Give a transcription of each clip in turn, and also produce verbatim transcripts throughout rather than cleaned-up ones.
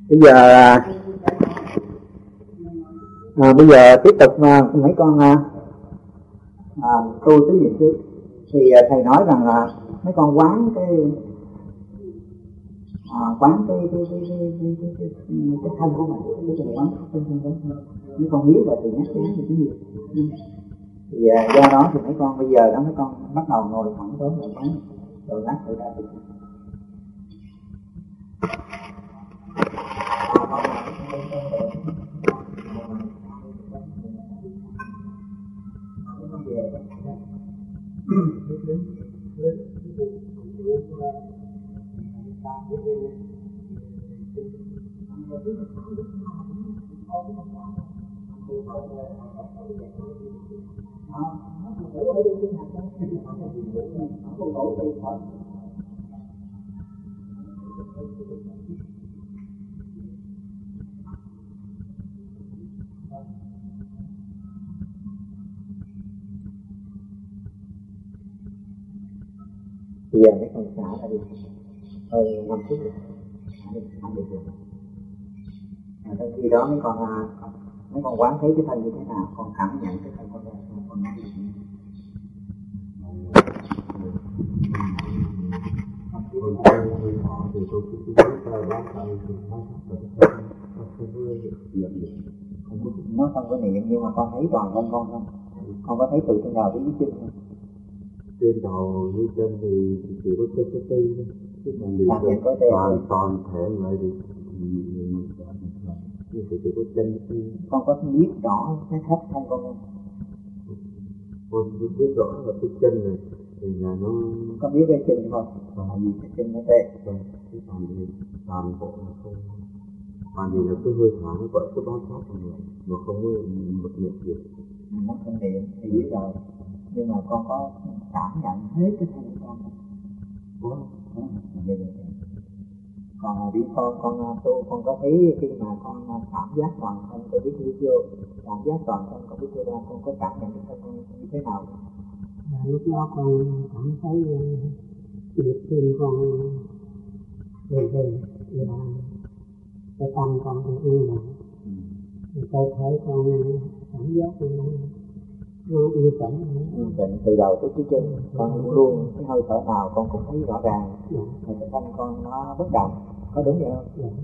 Bây giờ à, bây giờ tiếp tục à, mấy con à, à, tu tứ niệm xứ. Thì à, thầy nói rằng là mấy con quán cái à, quán cái cái cái cái cái cái, cái, cái, cái thân của mình, cái quán cái thân của mình. Mấy con biết rồi thì nhắc nhớ thì cái gì. Thì à, do đó thì mấy con bây giờ đó mấy con bắt đầu ngồi thẳng tới lại quán rồi lát tự ra được. Bây giờ mấy con xả ra đi, hơi năm phút rồi, không được rồi. Trong khi đó mấy con mấy con quán thấy cái thân như thế nào, con cảm nhận cái thân con ra sao, con nói gì? Nó không có niệm nhưng mà con thấy toàn thân con không? Con có thấy từ trên đầu đến dưới chân không? Trên đầu dưới chân thì chỉ có cái cái tê thôi, chứ mà liền toàn toàn thể lại thì nhưng thì chỉ có chân. Con có biết rõ cái khắp thân con không? Con biết rõ là cái chân này thì là nó có biết cái chân không? Tại vì cái chân nó tê. Cái toàn thì toàn bộ là không, toàn thì là cái hơi thở nó gọi cái bám sát vào người mà không có một niệm gì. Nó không niệm thì biết rồi, nhưng mà con có cảm nhận hết cái thân của con không? Có, có. Còn đi con con tu con có thấy khi mà con cảm giác toàn thân có biết đi vô, cảm giác toàn thân có biết vô ra, con có cảm nhận được thân con như thế nào? Là lúc đó con cảm thấy nhịp tim con về về là cái tâm con cũng yên lặng, cơ thể con cảm giác nó nó yên tĩnh. Yên tĩnh từ đầu tới cái chân, con luôn luôn cái hơi thở nào con cũng thấy rõ ràng, mà cái thân con nó bất động, có đúng vậy không? Dạ.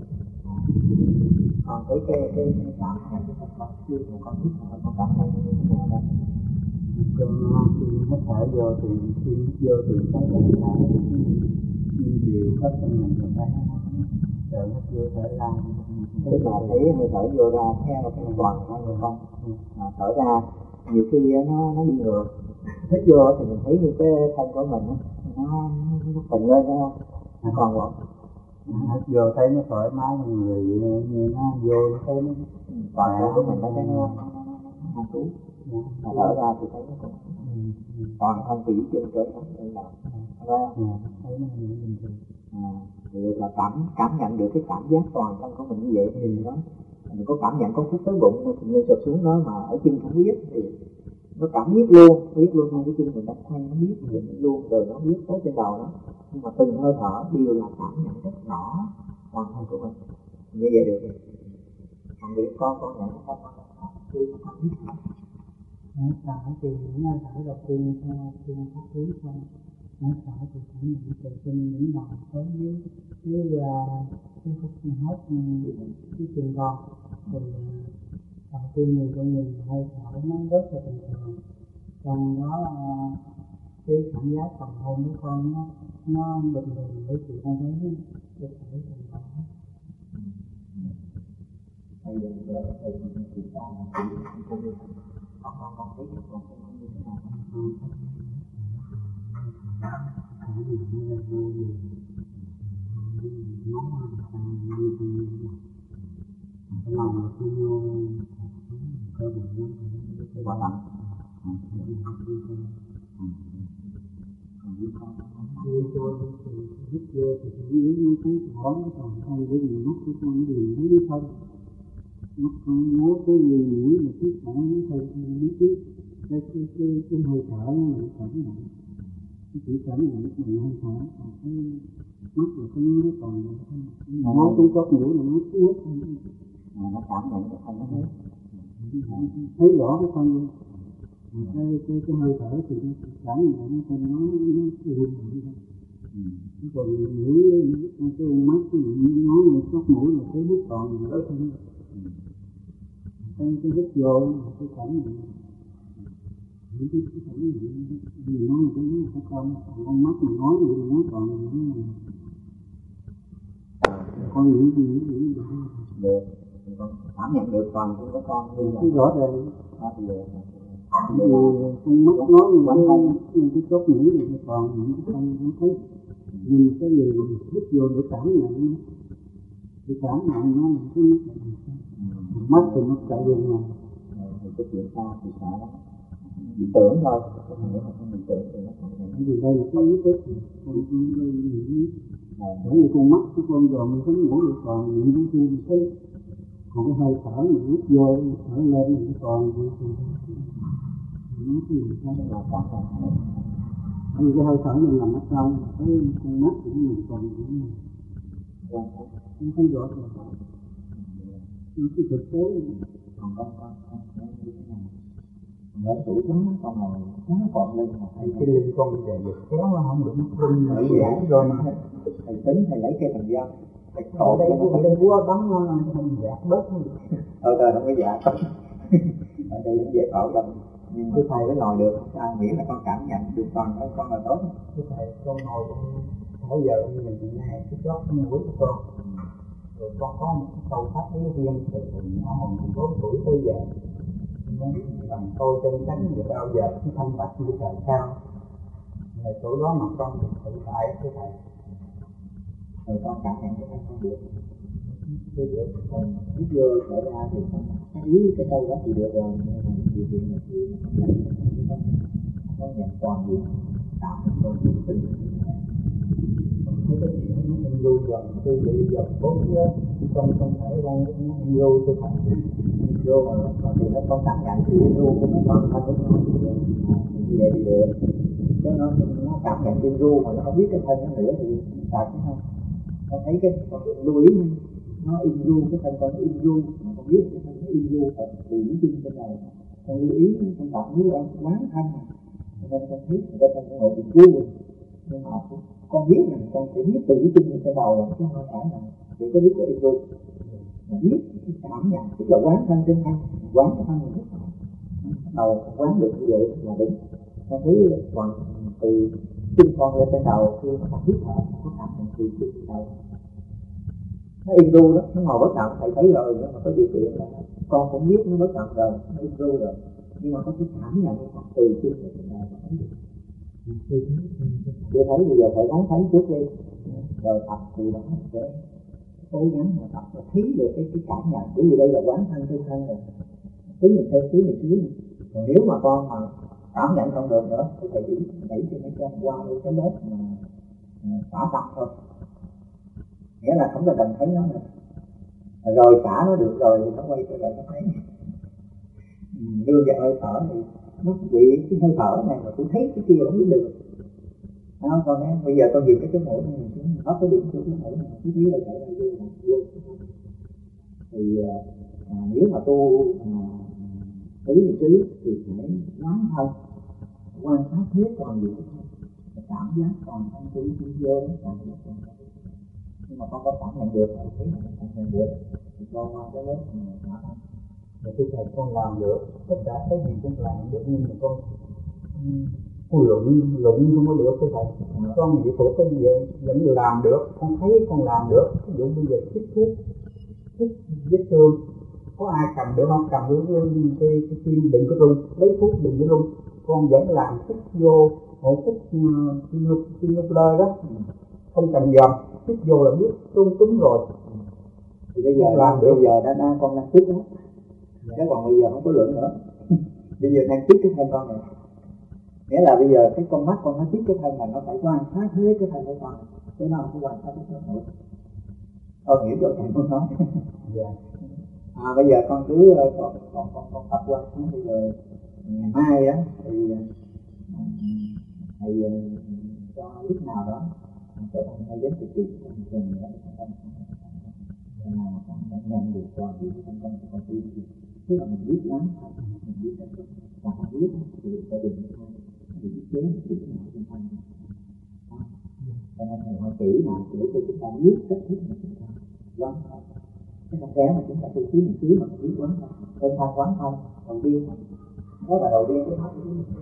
Còn thấy cái cái cái cảm nhận của con chưa mà con biết là con cảm nhận như thế nào đâu. Con khi nó thở vô thì khi vô thì thấy là thở như điều có trong mình rồi thấy rồi nó chưa thở ra. Tức là thấy hơi thở vô ra theo cái toàn thân của con, mà thở ra nhiều khi nó nó đi ngược, hít vô thì mình thấy như cái thân của mình nó nó phình lên phải không? Nó còn không? Hít vô thấy nó thoải mái trong người, như nó vô nó thấy nó toàn thân của mình nó thấy nó nó trú, mà thở ra thì thấy nó còn toàn thân từ dưới chân tới đây là thấy nó như bình thường. Thì là cảm cảm nhận được cái cảm giác toàn thân của mình như vậy thì đó, mình có cảm nhận có phút tới bụng thì như sụp xuống đó, mà ở chân không biết thì nó cảm biết luôn, biết luôn ngay cái chân mình đang thay nó biết mình luôn, rồi nó biết tới trên đầu đó, nhưng mà từng hơi thở đều là cảm nhận rất rõ toàn thân của mình như vậy được. Còn việc con con nhận nó không khi mà con biết nữa. Nó thở thì nó thở đầu tiên theo theo pháp lý thôi. Nó thở thì cảm nhận từ trên những đầu tới dưới dưới là cái khúc hết cái chân con. Thì đầu tiên người con nhìn hơi thở nó rất là bình thường, trong đó cái cảm giác phần hồn của con nó nó bình thường để chị con thấy cái thở trong đó. Bây giờ là thầy chị ta là chị cô đi con con con thấy con không như thế nào không? Thở gì nó ra vô gì nóng hơn ta như thế nào? Cái lòng nó cứ vô cơ bụng nó cái quả lạnh. Đi vô thì hít vô thì chỉ thấy rõ cái toàn thân, bởi vì mắt của con nó nhìn thấy cái thân, mắt con nói cái gì mũi mà cái thở cái thân nó biết cái cái cái cái hơi thở nó là cảm nhận, chỉ cảm nhận mình hơi thở, còn cái mắt là cái nó còn nói cũng có mũi là nó nuốt mà nó cảm nhận cái thân nó hết, thấy rõ cái thân cái cái cái hơi thở thì nó cảm nhận cái thân nó nó run rẩy thôi. Còn mũi cái mắt nó nó có mũi là thấy biết còn ở thân cái cái hít vô cái cảm nhận những cái cái cảm nhận gì nó cái nó phải không con mắt mà nói gì nó còn nó con nghĩ gì nghĩ được được, con cảm nhận được toàn của các con như cái rõ ràng đó thì được. Vì con mắt nói như vậy nhưng cái chốt mũi này nó còn những cái thân nó thấy nhìn cái gì hít vô để cảm nhận để cảm nhận nó là cái mắt thì nó chạy luôn mà thì cái chuyện xa thì sợ đó bị tưởng thôi, nếu mà không bị tưởng thì nó còn cái gì đây là cái ý thức con con đây nghĩ bởi vì con mắt của con dòm cái mũi nó còn những cái gì thấy còn cái hơi thở mình hít vô thở lên thì còn gì thì nó cái gì đó là cảm nhận. bởi vì cái hơi thở mình nằm ở trong cái con mắt thì nó còn gì nữa không thấy rõ rồi nó cái thực tế Còn con con con con như thế nào? Còn ở tuổi đó con ngồi quá còn lên mà thầy cái lưng con bây giờ được kéo nó không được lưng thầy vậy rồi mà thầy tính thầy lấy cây thần dao thầy ở cột đây cho nó ở đây búa bắn nó làm cho mình dạt bớt ờ trời không có dạ ở đây nó dễ thở đâu nhưng mà thầy nó ngồi được sao miễn là con cảm nhận được toàn con con là tốt. cái thầy con ngồi con nãy giờ con nhìn nghe cái chót cái mũi của con rồi con có một cái câu thắt với riêng từ hồi nhỏ hồi mười bốn tuổi tới giờ làm tôi trên cánh giờ bao giờ cái thanh bạch như trời sao là chỗ đó mà con tự tại cái thầy Rồi con cảm nhận cái con được cái được còn biết vô trở ra thì con ý cái câu đó thì được rồi nhưng mà điều kiện này kia nó không nhận con có nhận toàn diện tạo nên con diện tính cái cái chuyện nó em lưu rồi tôi bị giờ bốn chứ con không thể ra em lưu tôi thành vô mà mà thì nó con cảm nhận thì ru của nó toàn thân của nó thì như vậy thì được chứ nó nó cảm nhận trên ru mà nó không biết cái thân nó nữa thì sao chứ không con thấy cái con lưu ý nó in ru cái thân con in ru mà con biết cái thân nó in ru thật từ những chân trên này con lưu ý con đọc nếu con quán thân mà nên con biết cái thân nó ngồi bị ru nhưng mà con biết rằng con phải biết từ những chân lên trên đầu là chứ không phải là chỉ có biết của in ru mà biết cái cảm nhận tức là quán thân trên thân quán cái thân mình rất đầu quán được như vậy là đúng. Con thấy còn từ chân con lên trên đầu khi mà con hít thở có cảm nhận từ chân lên đầu nó im ru đó, nó ngồi bất động thầy thấy rồi nhưng mà có điều kiện là con cũng biết nó bất động rồi nó im ru rồi nhưng mà có cái cảm nhận của từ chân lên trên đầu thấy được chưa thấy bây giờ phải ráng thấy trước đi rồi tập từ đó sẽ cố gắng mà tập và thấy được cái, cái cảm nhận bởi vì đây là quán thân trên thân rồi thứ này thêm thứ này thứ này còn nếu mà con mà cảm nhận không được nữa thì thầy chỉ đẩy cho mấy con qua luôn cái lớp mà xả tập thôi nghĩa là không cần thấy nó nữa rồi xả nó được rồi thì nó quay trở lại nó thấy đưa vào hơi thở thì nó bị cái hơi thở này mà cũng thấy cái kia không biết được không con em bây giờ con nhìn cái cái mũi này nó có điểm của cái mũi này cứ thấy là chạy ra vô vô thì à, nếu mà tu à, tứ vị trí thì phải quán thân quan sát hết toàn diện cái thân cảm giác toàn thân tứ vị trí vô cảm giác toàn thân nhưng mà con có cảm nhận được thì thấy là cảm nhận được thì con qua cái lớp xả thân rồi cái thầy con làm được tất cả cái gì cũng làm được nhưng mà con con luận luận không có được cái thầy con nghĩa của cái gì vẫn làm được con thấy con làm được ví dụ bây giờ chích thuốc chích vết thương có ai cầm được không cầm được cái cái cái kim đừng có rung lấy thuốc đừng có rung con vẫn làm chích vô một phút kim lục kim lục lơ đó không cần dòm chích vô là biết trung trúng rồi thì bây giờ làm được bây giờ đã đang con đang chích đó chứ còn bây giờ không có luận nữa bây giờ đang chích cái thân con này nghĩa là bây giờ cái con mắt con nó chích cái thân này nó phải quan sát hết cái thân của con chứ nó không có quan sát cái thân nữa con hiểu được thầy con nói à bây giờ con cứ còn còn con con tập quan sát bây giờ ngày mai á thì thầy cho lúc nào đó trở thành ngay đến cái chuyện trong trường nữa là bạn đã nhận được toàn bộ thành công của con tim. Tức là mình biết lắm thôi, mình biết cách thức và họ biết thì gia đình thôi thì biết chế thì họ không thành. Cho nên thầy hỏi kỹ lại để cho chúng ta biết cách thức mà chúng ta quán thôi. Cái không kéo mà chúng ta tu tiến một xíu mà biết quán thôi. Tên thân quán thôi, đầu tiên thôi. Đó là đầu tiên cái pháp của chúng ta.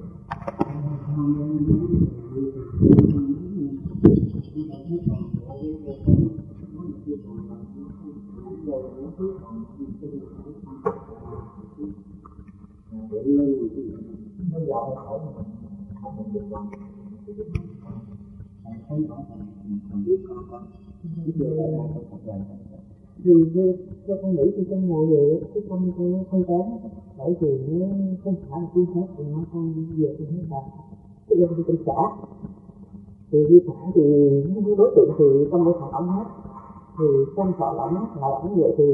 Nó dạo hỏi mình không mình được làm thấy rõ ràng mình còn biết con con biết điều này là không thật lời thì cho con nghĩ thì trong ngồi về cái tâm con nó không tán, bởi vì nó không phải là phương pháp thì nó con về cái hướng đạo cái lên đi trong xã thì đi xã thì những đối tượng thì tâm của thọ ổng hết, thì trong thọ ổng thọ ổng vậy thì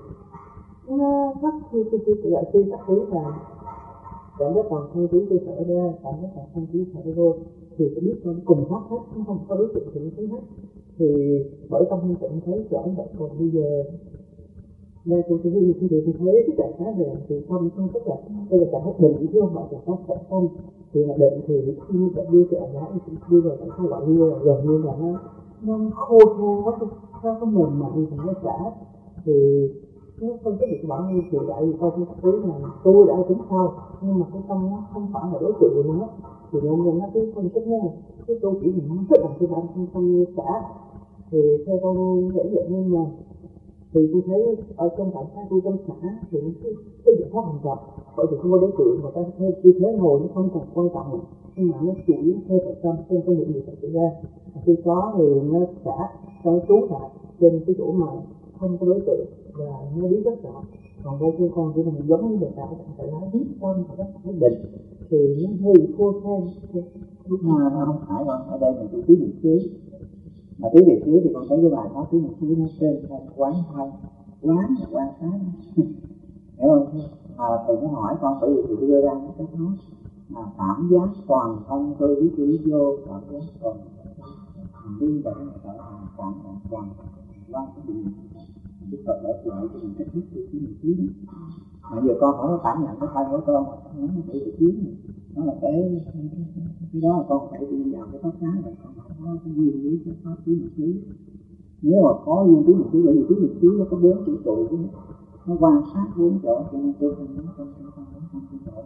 nó rất khi khi khi lại khi các thứ là cảm giác còn không tiếng cơ sở ra, cảm giác còn không tiếng sở vô thì cái biết con cùng pháp hết, nó không có đối tượng thì nó thấy hết. Thì bởi tâm không tịnh thấy rõ vậy. Còn bây giờ đây tôi thấy như thế thì tôi thấy cái trạng thái này thì tâm không tất cả đây là trạng thái định chứ không phải trạng thái trạng tâm. Thì là định thì khi như vậy đưa trạng thái thì đưa vào trạng thái gọi như là gần như là nó nó khô khan quá, nó có mềm mại thì nó xả thì nó không có được bảo như kiểu đại vì con không thấy là tôi đã tính sau, nhưng mà cái tâm nó không phải là đối tượng của nó thì nên nên nó cứ phân tích nó cái tôi chỉ mình nó rất là tôi đang không tâm như xả thì theo con nghĩ vậy. Nhưng mà thì tôi thấy ở trong cảnh thái tôi trong xã thì cái cái giải pháp hành động bởi vì không có đối tượng mà ta theo tư thế ngồi nó không còn quan trọng, nhưng mà nó chủ yếu theo nội tâm xem có những gì xảy ra. Khi có thì nó xả nó trú lại trên cái chỗ mà không có đối tượng và nó biết rất rõ. Còn đây khi con chỉ là giống như đề tài phải nói biết tâm phải rất phải định thì nó hơi khô khan. Lúc nào nó không phải đâu, ở đây mình tu tứ niệm xứ. Mà tứ niệm xứ thì con thấy cái bài pháp tứ niệm xứ nó trên quán thân, quán là quan sát, hiểu không? À, thầy muốn hỏi con bởi vì thầy đưa ra cái cách nói là cảm giác toàn thân tôi biết lý vô cảm giác toàn đi vào cái gọi là cảm giác toàn quan cái gì cái Phật đã lại cho mình cách thức tứ niệm xứ đó. Mà giờ con hỏi nó cảm nhận cái thân của con nó nó bị được chiến nó là cái cái đó là con phải đi vào cái pháp sáng rồi con có cái duyên với cái pháp tứ niệm xứ. Nếu mà có duyên tứ niệm xứ, bởi vì tứ niệm xứ nó có bốn chữ trụ của nó quan sát bốn chỗ cho nên tôi không nói trong trong trong trong trong chỗ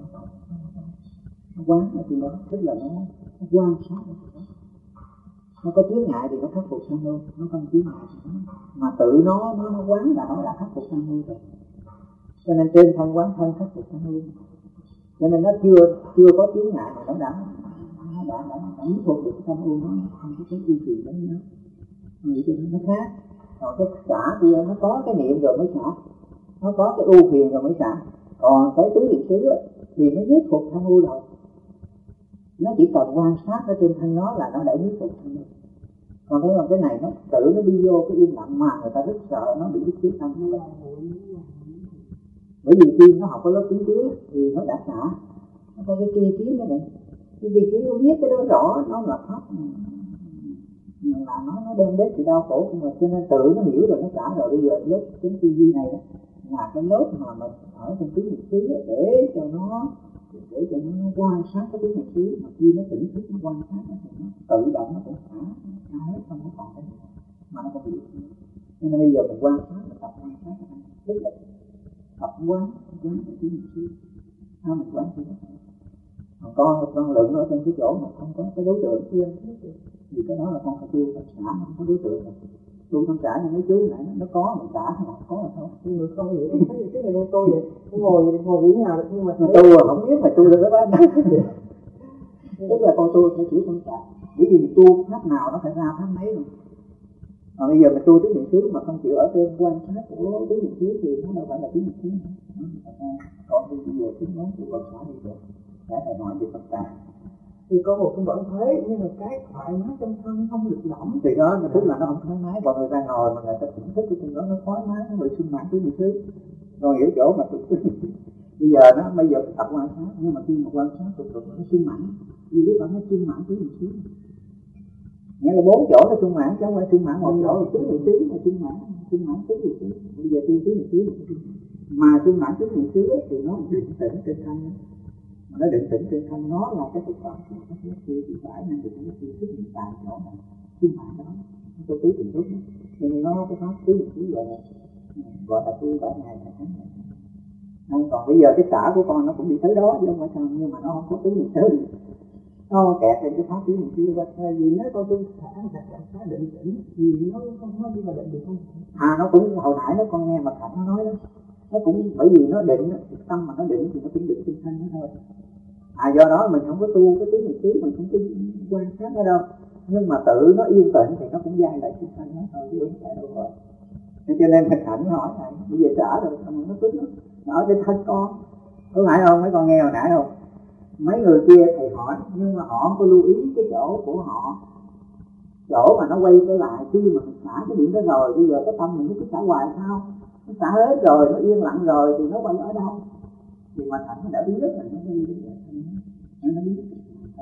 nó quán ở trên đó, tức là nó, nó quan sát ở đó. Nó có chướng ngại thì nó khắc phục sanh hư, nó không chướng ngại thì nó mà tự nó nó, nó quán là nó đã khắc phục sanh hư rồi. Cho nên trên thân quán thân khắc phục sanh hư, cho nên nó chưa chưa có chướng ngại mà nó đã nó đã đã đã khắc phục được sanh hư, nó không có cái ưu phiền đấy nữa. Nghĩ cho nó khác. Còn cái xả kia nó có cái niệm rồi mới xả, nó có cái ưu phiền rồi mới xả. Còn cái tứ niệm xứ thì nó nhiếp phục sanh hư rồi, nó chỉ cần quan sát ở trên thân nó là nó đã nhiếp phục sanh hư. Còn thấy không, cái này nó tự nó đi vô cái yên lặng mà người ta rất sợ nó bị cái tâm nó ra. Bởi vì khi nó học có lớp kiến kiến thì nó đã xả, nó có cái kia kiến đó này, cái vị trí nó biết cái đó rõ, nó là pháp mà nó nó đem đến sự đau khổ của mình, cho nên tự nó hiểu rồi nó xả rồi. Bây giờ lớp cái tư duy này đó là cái lớp mà mình ở trong tứ niệm xứ để cho nó để cho nó quan sát cái tứ niệm xứ, mà khi nó tỉnh thức nó quan sát thì nó tự động nó cũng xả nó hết, không có còn cái mà nó không bị. Nên bây giờ mình quan sát, mình tập quan sát tức là tập quán quán cái tứ niệm xứ, sao mình quán thì còn con con lượng ở trên cái chỗ mà không có cái đối tượng kia thì cái đó là con phải tu tâm xã, không có đối tượng rồi. Tu tâm xã như mấy chú này nó có mình xã không có là thôi. Nhưng mà con nghĩ không thấy cái này con tôi vậy, ngồi ngồi như thế nào nhưng mà tu rồi không biết mà tu được cái đó. Tức là con tu phải chỉ tâm xã, bởi vì mình tu pháp nào nó phải ra pháp mấy rồi. Mà bây giờ mình tu tứ niệm xứ mà không chịu ở trên quan sát của tứ niệm xứ thì nó đâu phải là tứ niệm xứ nữa. Còn bây giờ tính nói tu tâm xã đi được. Để thầy hỏi về tất cả thì có một con vẫn thấy, nhưng mà cái thoại nó trong thân không được lỏng thì đó tức là nó không thoải mái. Còn người ta ngồi mà người ta thưởng thức cái chuyện đó nó thoải mái, nó bị sung mãn tứ niệm xứ. Rồi ở chỗ mà bây giờ nó bây giờ tập quan sát, nhưng mà khi mà quan sát tục tục nó sung mãn, vì lúc đó nó sung mãn tứ niệm xứ. nghĩa là bốn chỗ là trung mãn, chứ không phải trung mãn một chỗ là tứ niệm xứ, mà trung mãn trung mãn tứ niệm xứ. Bây giờ tu tứ niệm xứ mà trung mãn tứ niệm xứ thì nó định tĩnh trên thân, mà nó định tĩnh trên thân nó là cái thực phẩm của các giác chi thì phải nên được cái chi thức hiện tại chỗ này trung mãn đó, nó tu tứ niệm xứ nên nó cái pháp tứ niệm xứ gọi là gọi là tu bảy ngày là tháng này. Còn bây giờ cái xã của con nó cũng đi tới đó chứ không phải sao, nhưng mà nó không có tứ niệm xứ, nó kẹt trên cái pháp tứ niệm xứ. Vì nếu con tu xã xã định tĩnh thì nó nó đi vào định được không? À nó cũng hồi nãy nó con nghe mà Cảnh nó nói đó, nó cũng bởi vì nó định tâm mà nó định thì nó cũng định trên thân nó thôi. À do đó mình không có tu cái tứ niệm xứ, mình không có quan sát nó đâu, nhưng mà tự nó yên tĩnh thì nó cũng dai lại trên thân nó thôi chứ không phải đâu rồi. Nên cho nên mình Cảnh hỏi này bây giờ trả rồi xong nó tức nó ở trên thân con, có phải không? Mấy con nghe hồi nãy không? Mấy người kia thầy hỏi nhưng mà họ không có lưu ý cái chỗ của họ, chỗ mà nó quay trở lại khi mà mình xả cái điểm đó rồi, bây giờ cái tâm mình nó cứ xả hoài sao? Nó xả hết rồi, nó yên lặng rồi thì nó quay ở đâu? Thì mà Thành nó đã biết rồi, nó đi nó nó biết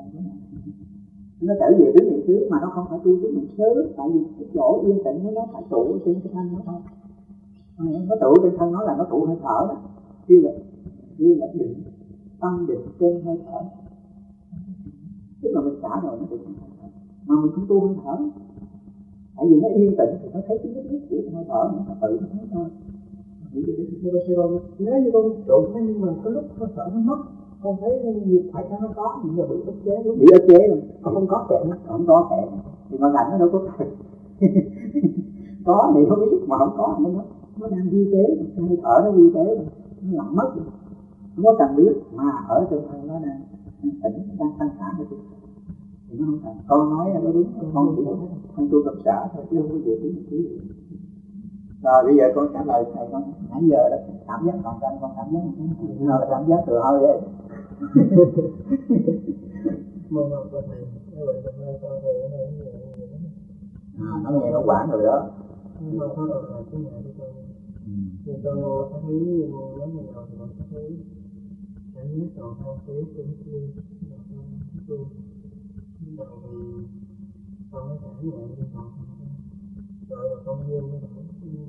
nó trở về tứ niệm xứ mà nó không phải tu tứ niệm xứ, tại vì cái chỗ yên tĩnh nó nó phải trụ trên cái thân nó thôi. Nó trụ trên thân nó là nó trụ hơi thở đó, như là như là định tâm định trên hơi thở, tức là mình xả rồi nó định mà mình không tu hơi thở, tại vì nó yên tĩnh thì nó thấy cái nhất của hơi thở nó tự nó thấy thôi. Nếu như con trụ thế nhưng mà có lúc hơi thở nó mất, con thấy việc phải cho nó có nhưng mà bị ức chế đúng bị ức chế rồi, không có kẹt, không có kẹt thì mà cảnh nó đâu có kẹt. Có thì không biết mà không có thì nó nó đang vi tế, hơi thở nó vi tế nó lặng mất rồi. Không có cần biết mà ở trong thân nó đang tỉnh đang thanh thản rồi thì nó không cần. Con nói là có đúng, con chỉ không tu tập xả thôi chứ không có gì thứ gì. Rồi bây giờ con trả lời thầy con nãy giờ đó cảm giác còn tranh con cảm giác nào là cảm giác từ hơi vậy. Mong học của thầy, rồi con nghe con thầy ở đây à, nó nghe nó quản rồi đó. Nó có còn là cái nhà của con. Thì con có thấy giống như nào thì con có thấy cảm giác còn không thấy trên kia và con tu. Nhưng mà thì con mới cảm nhận như còn không. Rồi là con nhiên như vậy.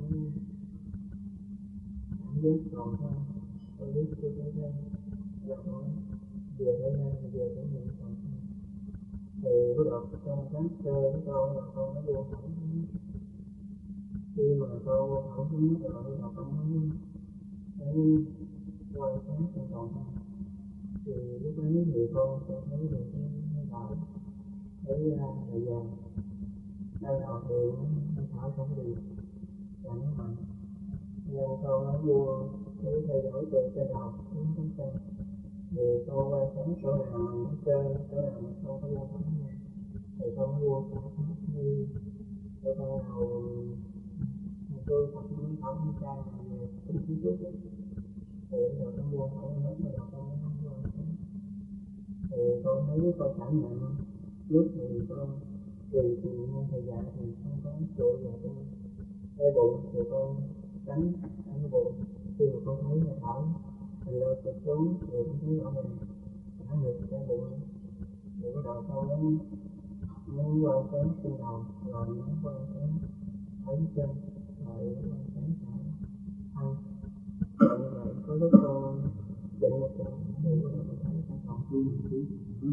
Cảm giác còn không. Con biết chưa thấy đây. Rồi con vừa thấy đây vừa thấy mình còn không. Thì bắt đầu con sáng cơ với con là con nó buông thẳng. Khi mà con buông thẳng xuống nước rồi là con mới thấy quan sát con còn không. Thì lúc ấy thì con con thấy được cái hơi thở thấy ra thời gian đây đầu thì hơi thở không đi chẳng mạnh nên con nó buông cái thay đổi từ cái đầu xuống cái chân. Thì con quan sát chỗ nào mình nó chơi, chỗ nào mình không có buông thẳng nha thì con buông cả thẳng như để con nào mình tôi thật muốn thẳng như trai là về cái phía trước ấy. Thì rồi con buông thẳng hết rồi con nó buông thẳng. Thì con thấy con cảm nhận lúc thì con tùy thì nhân thời gian thì không có trụ vào trong cái bụng thì con tránh ở cái bụng. Khi mà con thấy hơi thở thì lên trực xuống thì con thấy rõ mình thả ngược cái bụng thì bắt đầu con nó muốn quan sát trên đầu rồi nó quan sát thấy chân rồi nó quan sát cả thân. Rồi như vậy có lúc con định một trận thì bắt đầu con thấy cả phòng những cái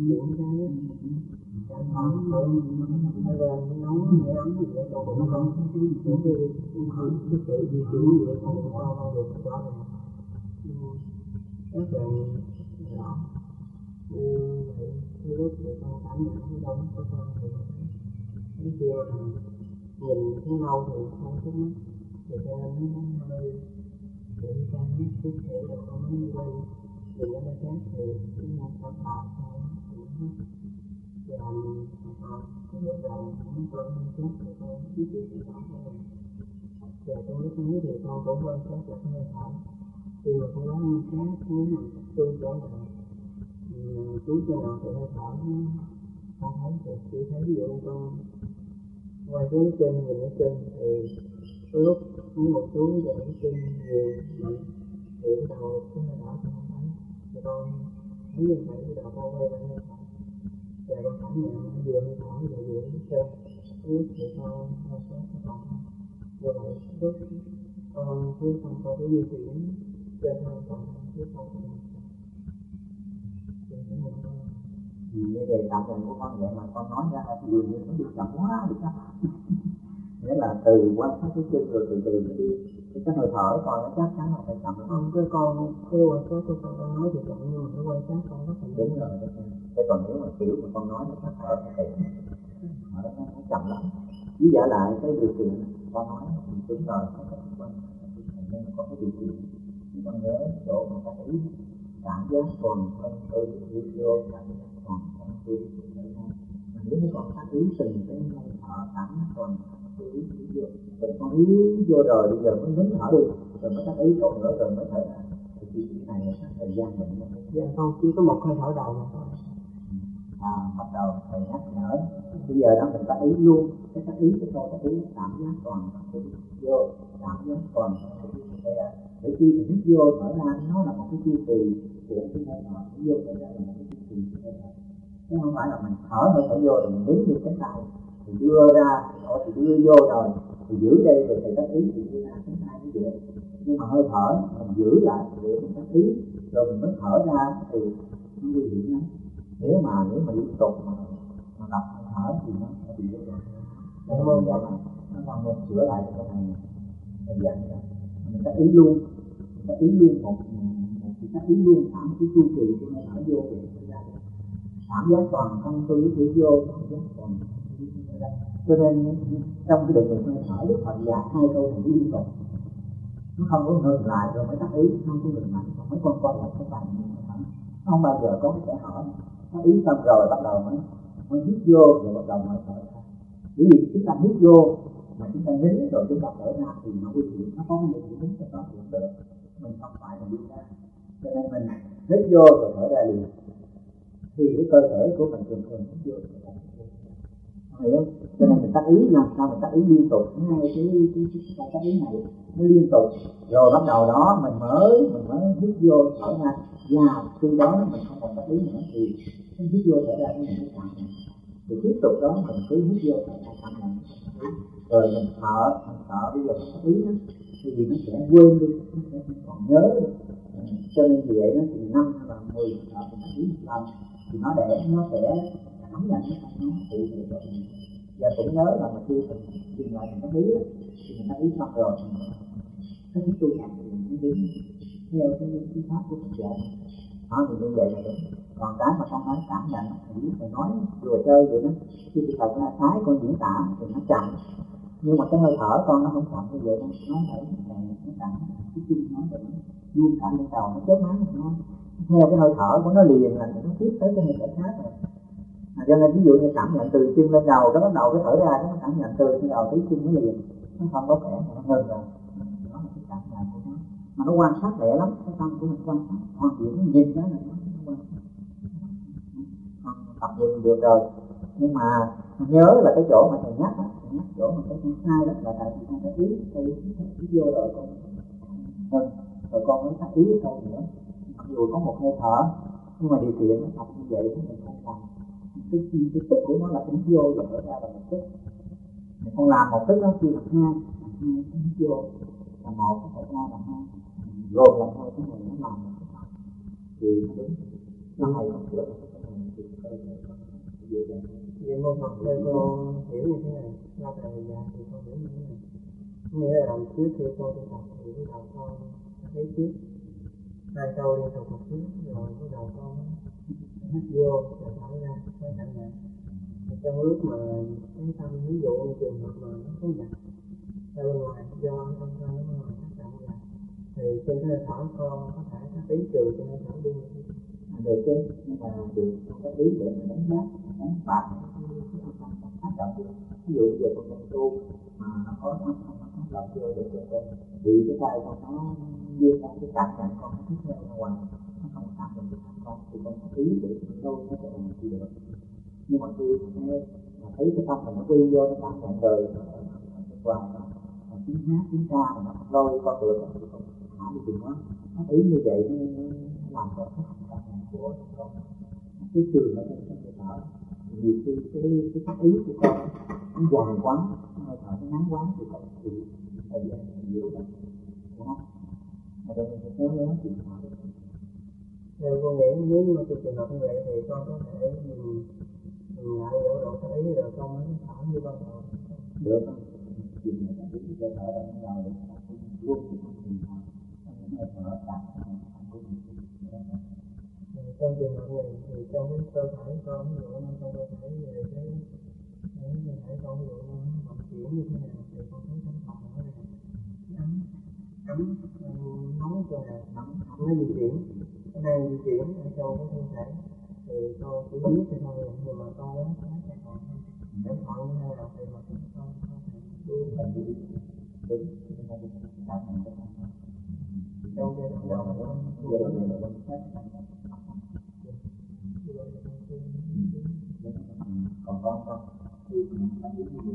chẳng hạn hơn hay là nóng hay ấm gì vậy trong bụng con những cái cái sự di chuyển gì vậy trong bụng con con được rõ ràng rất là rõ. Như vậy cái lúc thì con cảm nhận cái đông của con thì cái kia là nhìn thấy lâu thì không thích mắt thì cho nên nó hơi kiểm tra nhất chút thể rồi con mới quay nhìn ở nơi khác thì cái một cảm bạc thôi và họ có biết rằng nó con chết thì con biết gì thì rõ hơn. Và trong lúc ấy thì con cũng quan sát là cái hơi thở. Khi mà con nói quan sát nếu mà tập trung trở lại chú cho nào thì hơi thở con thấy thì chỉ thấy ví dụ con quay xuống chân nhìn ở chân thì có lúc nếu một chú để chân nhiều mạnh thì bắt đầu cái hơi thở con không thấy thì con thấy như vậy bắt đầu con quay lại hơi thở và con cảm nhận vừa hơi thở và vừa cái chân biết thì con con sẽ các bạn như vậy lúc con cứ không có cái di chuyển trên hai phần chứ không có vì cái đề cảm nhận của con vậy mà con nói ra thì dường như nó đi chậm quá đi các bạn. Nghĩa là từ quan sát cái chân rồi từ từ đi cái hơi thở con nó chắc chắn là phải chậm lắm. Không, cái con cái quan sát của con con nói thì chậm nhưng mà cái quan sát con rất là đúng rồi. Thế còn nếu mà kiểu mà con nói nó chắc thở thì thở nó, nó chậm lắm. Lý giải lại cái điều kiện con nói thì đúng rồi, có cái quan nên có cái điều kiện thì con nhớ chỗ mà các ý cảm giác còn thân tôi đi vô cảm giác còn thân tôi đi vô mà nếu như còn các ý từng cái hơi thở cảm giác còn tôi đi vô rồi con ý vô rồi bây giờ mới nín thở đi rồi mới các ý còn nữa rồi mới thở ra thì cái này là các thời gian mình dạ con chỉ có một hơi thở đầu mà thôi. À, bắt đầu thầy nhắc nhở bây giờ đó mình tác ý luôn cái tác ý cái câu tác ý cảm giác toàn vô cảm giác toàn để khi mình hít vô thở ra nó là một cái chu kỳ của cái hơi thở vô thở ra là một cái chu kỳ của hơi thở chứ không phải là mình thở hơi thở vô rồi mình đứng như cánh tay thì đưa ra thì đưa vô rồi thì giữ đây rồi thầy tác ý thì đưa ra cánh tay như vậy nhưng mà hơi thở mình giữ lại để mình tác ý rồi mình mới thở ra thì nó nguy hiểm lắm. Nếu mà nếu mà liên tục mà mà tập thở thì nó sẽ bị rối loạn. Nên môn ra mà nó còn nên sửa lại cái này mình dặn rồi mình tác ý luôn mình tác ý luôn một một cái tác ý luôn thẳng cái chu kỳ của nó thở vô thì nó ra cảm giác toàn thân tư cứ vô cảm giác toàn cho nên trong cái định mình thở lúc Phật dạy hai câu này liên tục nó không có ngừng lại rồi mới tác ý không có ngừng lại mới còn quay lại cái bài này không bao giờ có cái kẻ hỏi nó ý xong rồi bắt đầu mới mới hít vô rồi bắt đầu mới thở ra bởi vì chúng ta hít vô mà chúng ta nín rồi chúng ta thở ra thì nó nguy hiểm nó có cái gì nín cho nó hiện được mình không phải là đi ra cho nên mình hít vô rồi thở ra liền thì cái cơ thể của mình thường thường hít vô rồi thở ra hiểu không? Cho nên mình tác ý làm sao mình tác ý liên tục hai cái cái cái tác ý này nó liên tục rồi bắt đầu đó mình mới mình mới hít vô thở ra và khi đó mình không còn tác ý nữa thì hít vô thở ra mình mới cảm nhận thì tiếp tục đó mình cứ hít vô thở ra cảm nhận rồi mình thở mình thở bây giờ mình tác ý đó thì nó sẽ quên đi nó sẽ không còn nhớ được cho nên vì vậy nó thì năm hay là mười thở mình tác ý một lần thì nó để nó sẽ cảm nhận nó nó tự nhiên rồi và cũng nhớ là mà khi mình dừng lại mình tác ý thì mình tác ý xong rồi cái cái tu hành thì mình đi theo cái cái pháp của Phật dạy đó thì như vậy là đúng. Còn cái mà con nói cảm nhận thì phải nói đùa chơi vậy đó khi thì thật là thái con diễn tả thì nó chậm nhưng mà cái hơi thở con nó không chậm như vậy đâu nó phải nó chậm cái chân nó để luôn cả lên đầu nó chớp mắt nó theo cái hơi thở của nó liền là nó tiếp tới cái hơi thở khác rồi à, cho nên ví dụ như cảm nhận từ chân lên đầu nó bắt đầu cái thở ra nó cảm nhận từ trên đầu tới chân nó liền nó không có khỏe nó ngừng rồi đó là cái cảm nhận của nó mà nó quan sát lẹ lắm cái tâm của mình quan sát hoàn diện nó nhìn cái này nó quan sát tập nhìn được rồi nhưng mà nhớ là cái chỗ mà thầy nhắc á nhắc chỗ mà cái sai đó là tại vì con có ý cái ý vô rồi con ừ, rồi con mới tác ý câu nữa mặc dù có một hơi thở nhưng mà điều kiện nó tập như vậy thì mình không làm cái cái tức của nó là tính vô và thở ra là một tức mình không làm một tức nó chưa là hai hai tính vô là một cái thở ra là hai gồm lại hai cái này nó làm một cái tập thì đúng năm này không sửa được cái này thì cơ thể không dễ dàng. Vậy môn Phật theo con hiểu như thế này ra càng thời gian thì con hiểu như thế này nghĩa là làm trước khi con đi học thì cái đầu con thấy trước hai câu liên tục một trước rồi cái đầu con hít vô rồi thở ra mới cảm nhận trong lúc mà cái tâm ví dụ như trường hợp mà nó có giật ra bên ngoài do tâm ra bên ngoài tác động lại thì trên cái thở con có thể tác ý trừ trên cái thở đi được chứ nhưng mà được không có ý để mà đánh bác đánh bạc cái âm thanh nó tác động được ví dụ bây giờ con đang tu mà nó có âm thanh nó tác động vô để cho con bị cái tay con nó đưa ra cái cảm nhận con nó thích theo ra ngoài nó không cảm nhận được con thì con có ý để lâu nó sẽ làm gì được nhưng mà khi mà thấy cái tâm mình nó quy vô nó cảm nhận đời nó qua nó tiếng hát tiếng ca mà nó lôi con được thì con thả đi chừng nó nó ý như vậy nó làm cho cái cảm nhận của con cái trường ở đây trong cái thở nhiều khi cái cái tác ý của con nó dài quá, hơi thở nó ngắn quá thì có thì thời gian nhiều lắm, đúng không? Mà đây mình phải nhớ nhớ chuyện nào. Theo con nghĩ nếu mà trong trường hợp như vậy thì con có thể mình mình lại dỗ độ thấy rồi con mới thở như ban đầu. Được không? Chuyện này là cái cơ thể ở ngoài để ta cũng luôn thì không tìm thở, những hơi thở tạm không có gì. Trong trường hợp này thì trong cái cơ thể con ví dụ như trong cơ thể về cái cái cơ thể con ví dụ nó vận chuyển như thế nào thì con thấy trong phòng nó là ấm ấm nóng cho là ấm nó di chuyển cái này di chuyển ở trong cái thân thể thì con chỉ biết thì thôi, nhưng mà con muốn cái cái còn cẩn thận như thế nào thì mà con con phải luôn phải biết đúng trong giai đoạn đó nó giai đoạn này là quan sát còn con con thì phải biết cái gì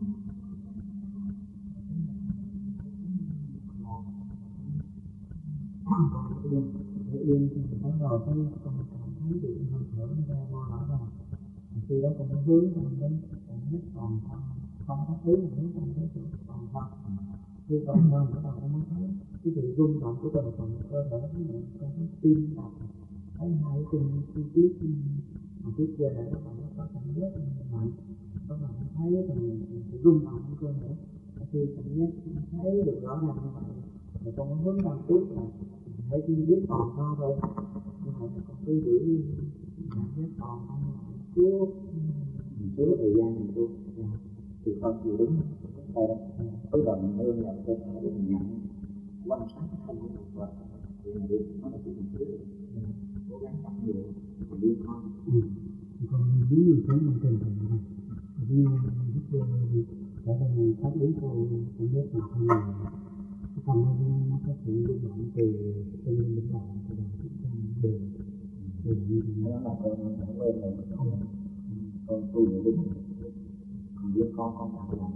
yên yên thì bắt đầu cái con cảm thấy được hơi thở nó ra qua rõ ràng, khi đó con nó hướng con đến cảm giác toàn thân, không có thứ mà hướng con đến chỗ toàn thân. Khi toàn thân bắt đầu con mới thấy cái sự rung động của từng phần cơ thể, cái này con có tim đập, thấy hai cái chân chi tiết mà phía trên này các bạn có cảm giác mạnh, các bạn thấy từng sự rung động của cơ thể. Khi cảm giác thấy được rõ ràng như vậy thì con hướng con tiếp là thấy chỉ biết toàn thân thôi, nhưng mà con cứ giữ cảm giác toàn thân suốt suốt thời gian mình tu thì con chịu đúng đây đó. Cái phần nương là cơ thể để mình nhận quan sát không có một vật thì mình biết nó là cái gì chứ, cố gắng tập nhiều mình đi con con ví dụ thế mình cần phải này vì biết rồi để mình phát ý cô cũng biết là không là cái phần nó có sự biến động từ cái linh biến động từ đầu đến đều đều như thế. Nó là con không quên rồi con tu nhiều đúng còn biết con con tạo làm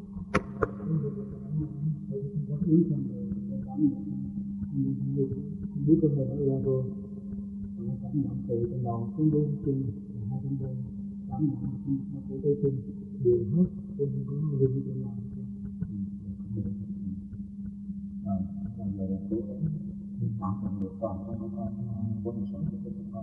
có ý trong đời con cảm nhận không biết trong đời nó ra rồi nó cảm nhận từ trên đầu xuống đến chân hai bên đây cảm nhận nó của cái chân đều hết trên có riêng trên đầu rồi còn về cố gắng tạo thành được toàn con con con con sống của con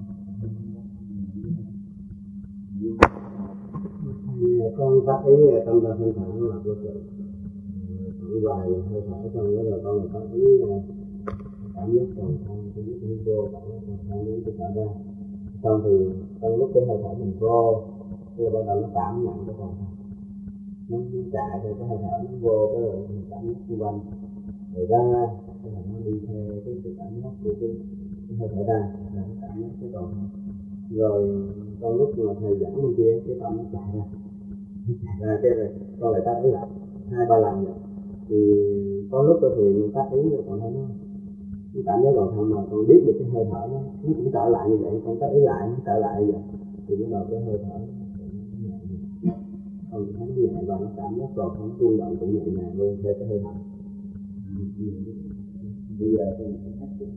thì con phát ý trong ra thân thở là vô sự khoảng vài hơi thở xong đó là con phát ý cảm giác toàn thân, cảm giác hít vô, cảm giác toàn thân đến cái thở ra. Xong thì trong lúc cái hơi thở mình vô thì bắt đầu nó cảm nhận cái toàn thân, nó chạy theo cái hơi thở nó vô cái rồi mình cảm giác xung quanh rồi ra cái là nó đi theo cái sự cảm giác của cái, cái hơi thở ra là nó cảm giác cái toàn thân. Rồi trong lúc mà thầy giảng bên kia cái tâm nó chạy ra chạy ra cái rồi con lại tác ý lại hai ba lần vậy thì có lúc thì mình tác ý rồi còn thấy nó cái cảm giác toàn thân mà con biết được cái hơi thở nó nó cũng trở lại như vậy, con tác ý lại nó trở lại như vậy thì bắt đầu cái hơi thở nó nhẹ nhàng, con thấy nó nhẹ và nó cảm giác toàn thân rung động cũng nhẹ nhàng luôn theo cái hơi thở. Bây giờ thì mình phải cách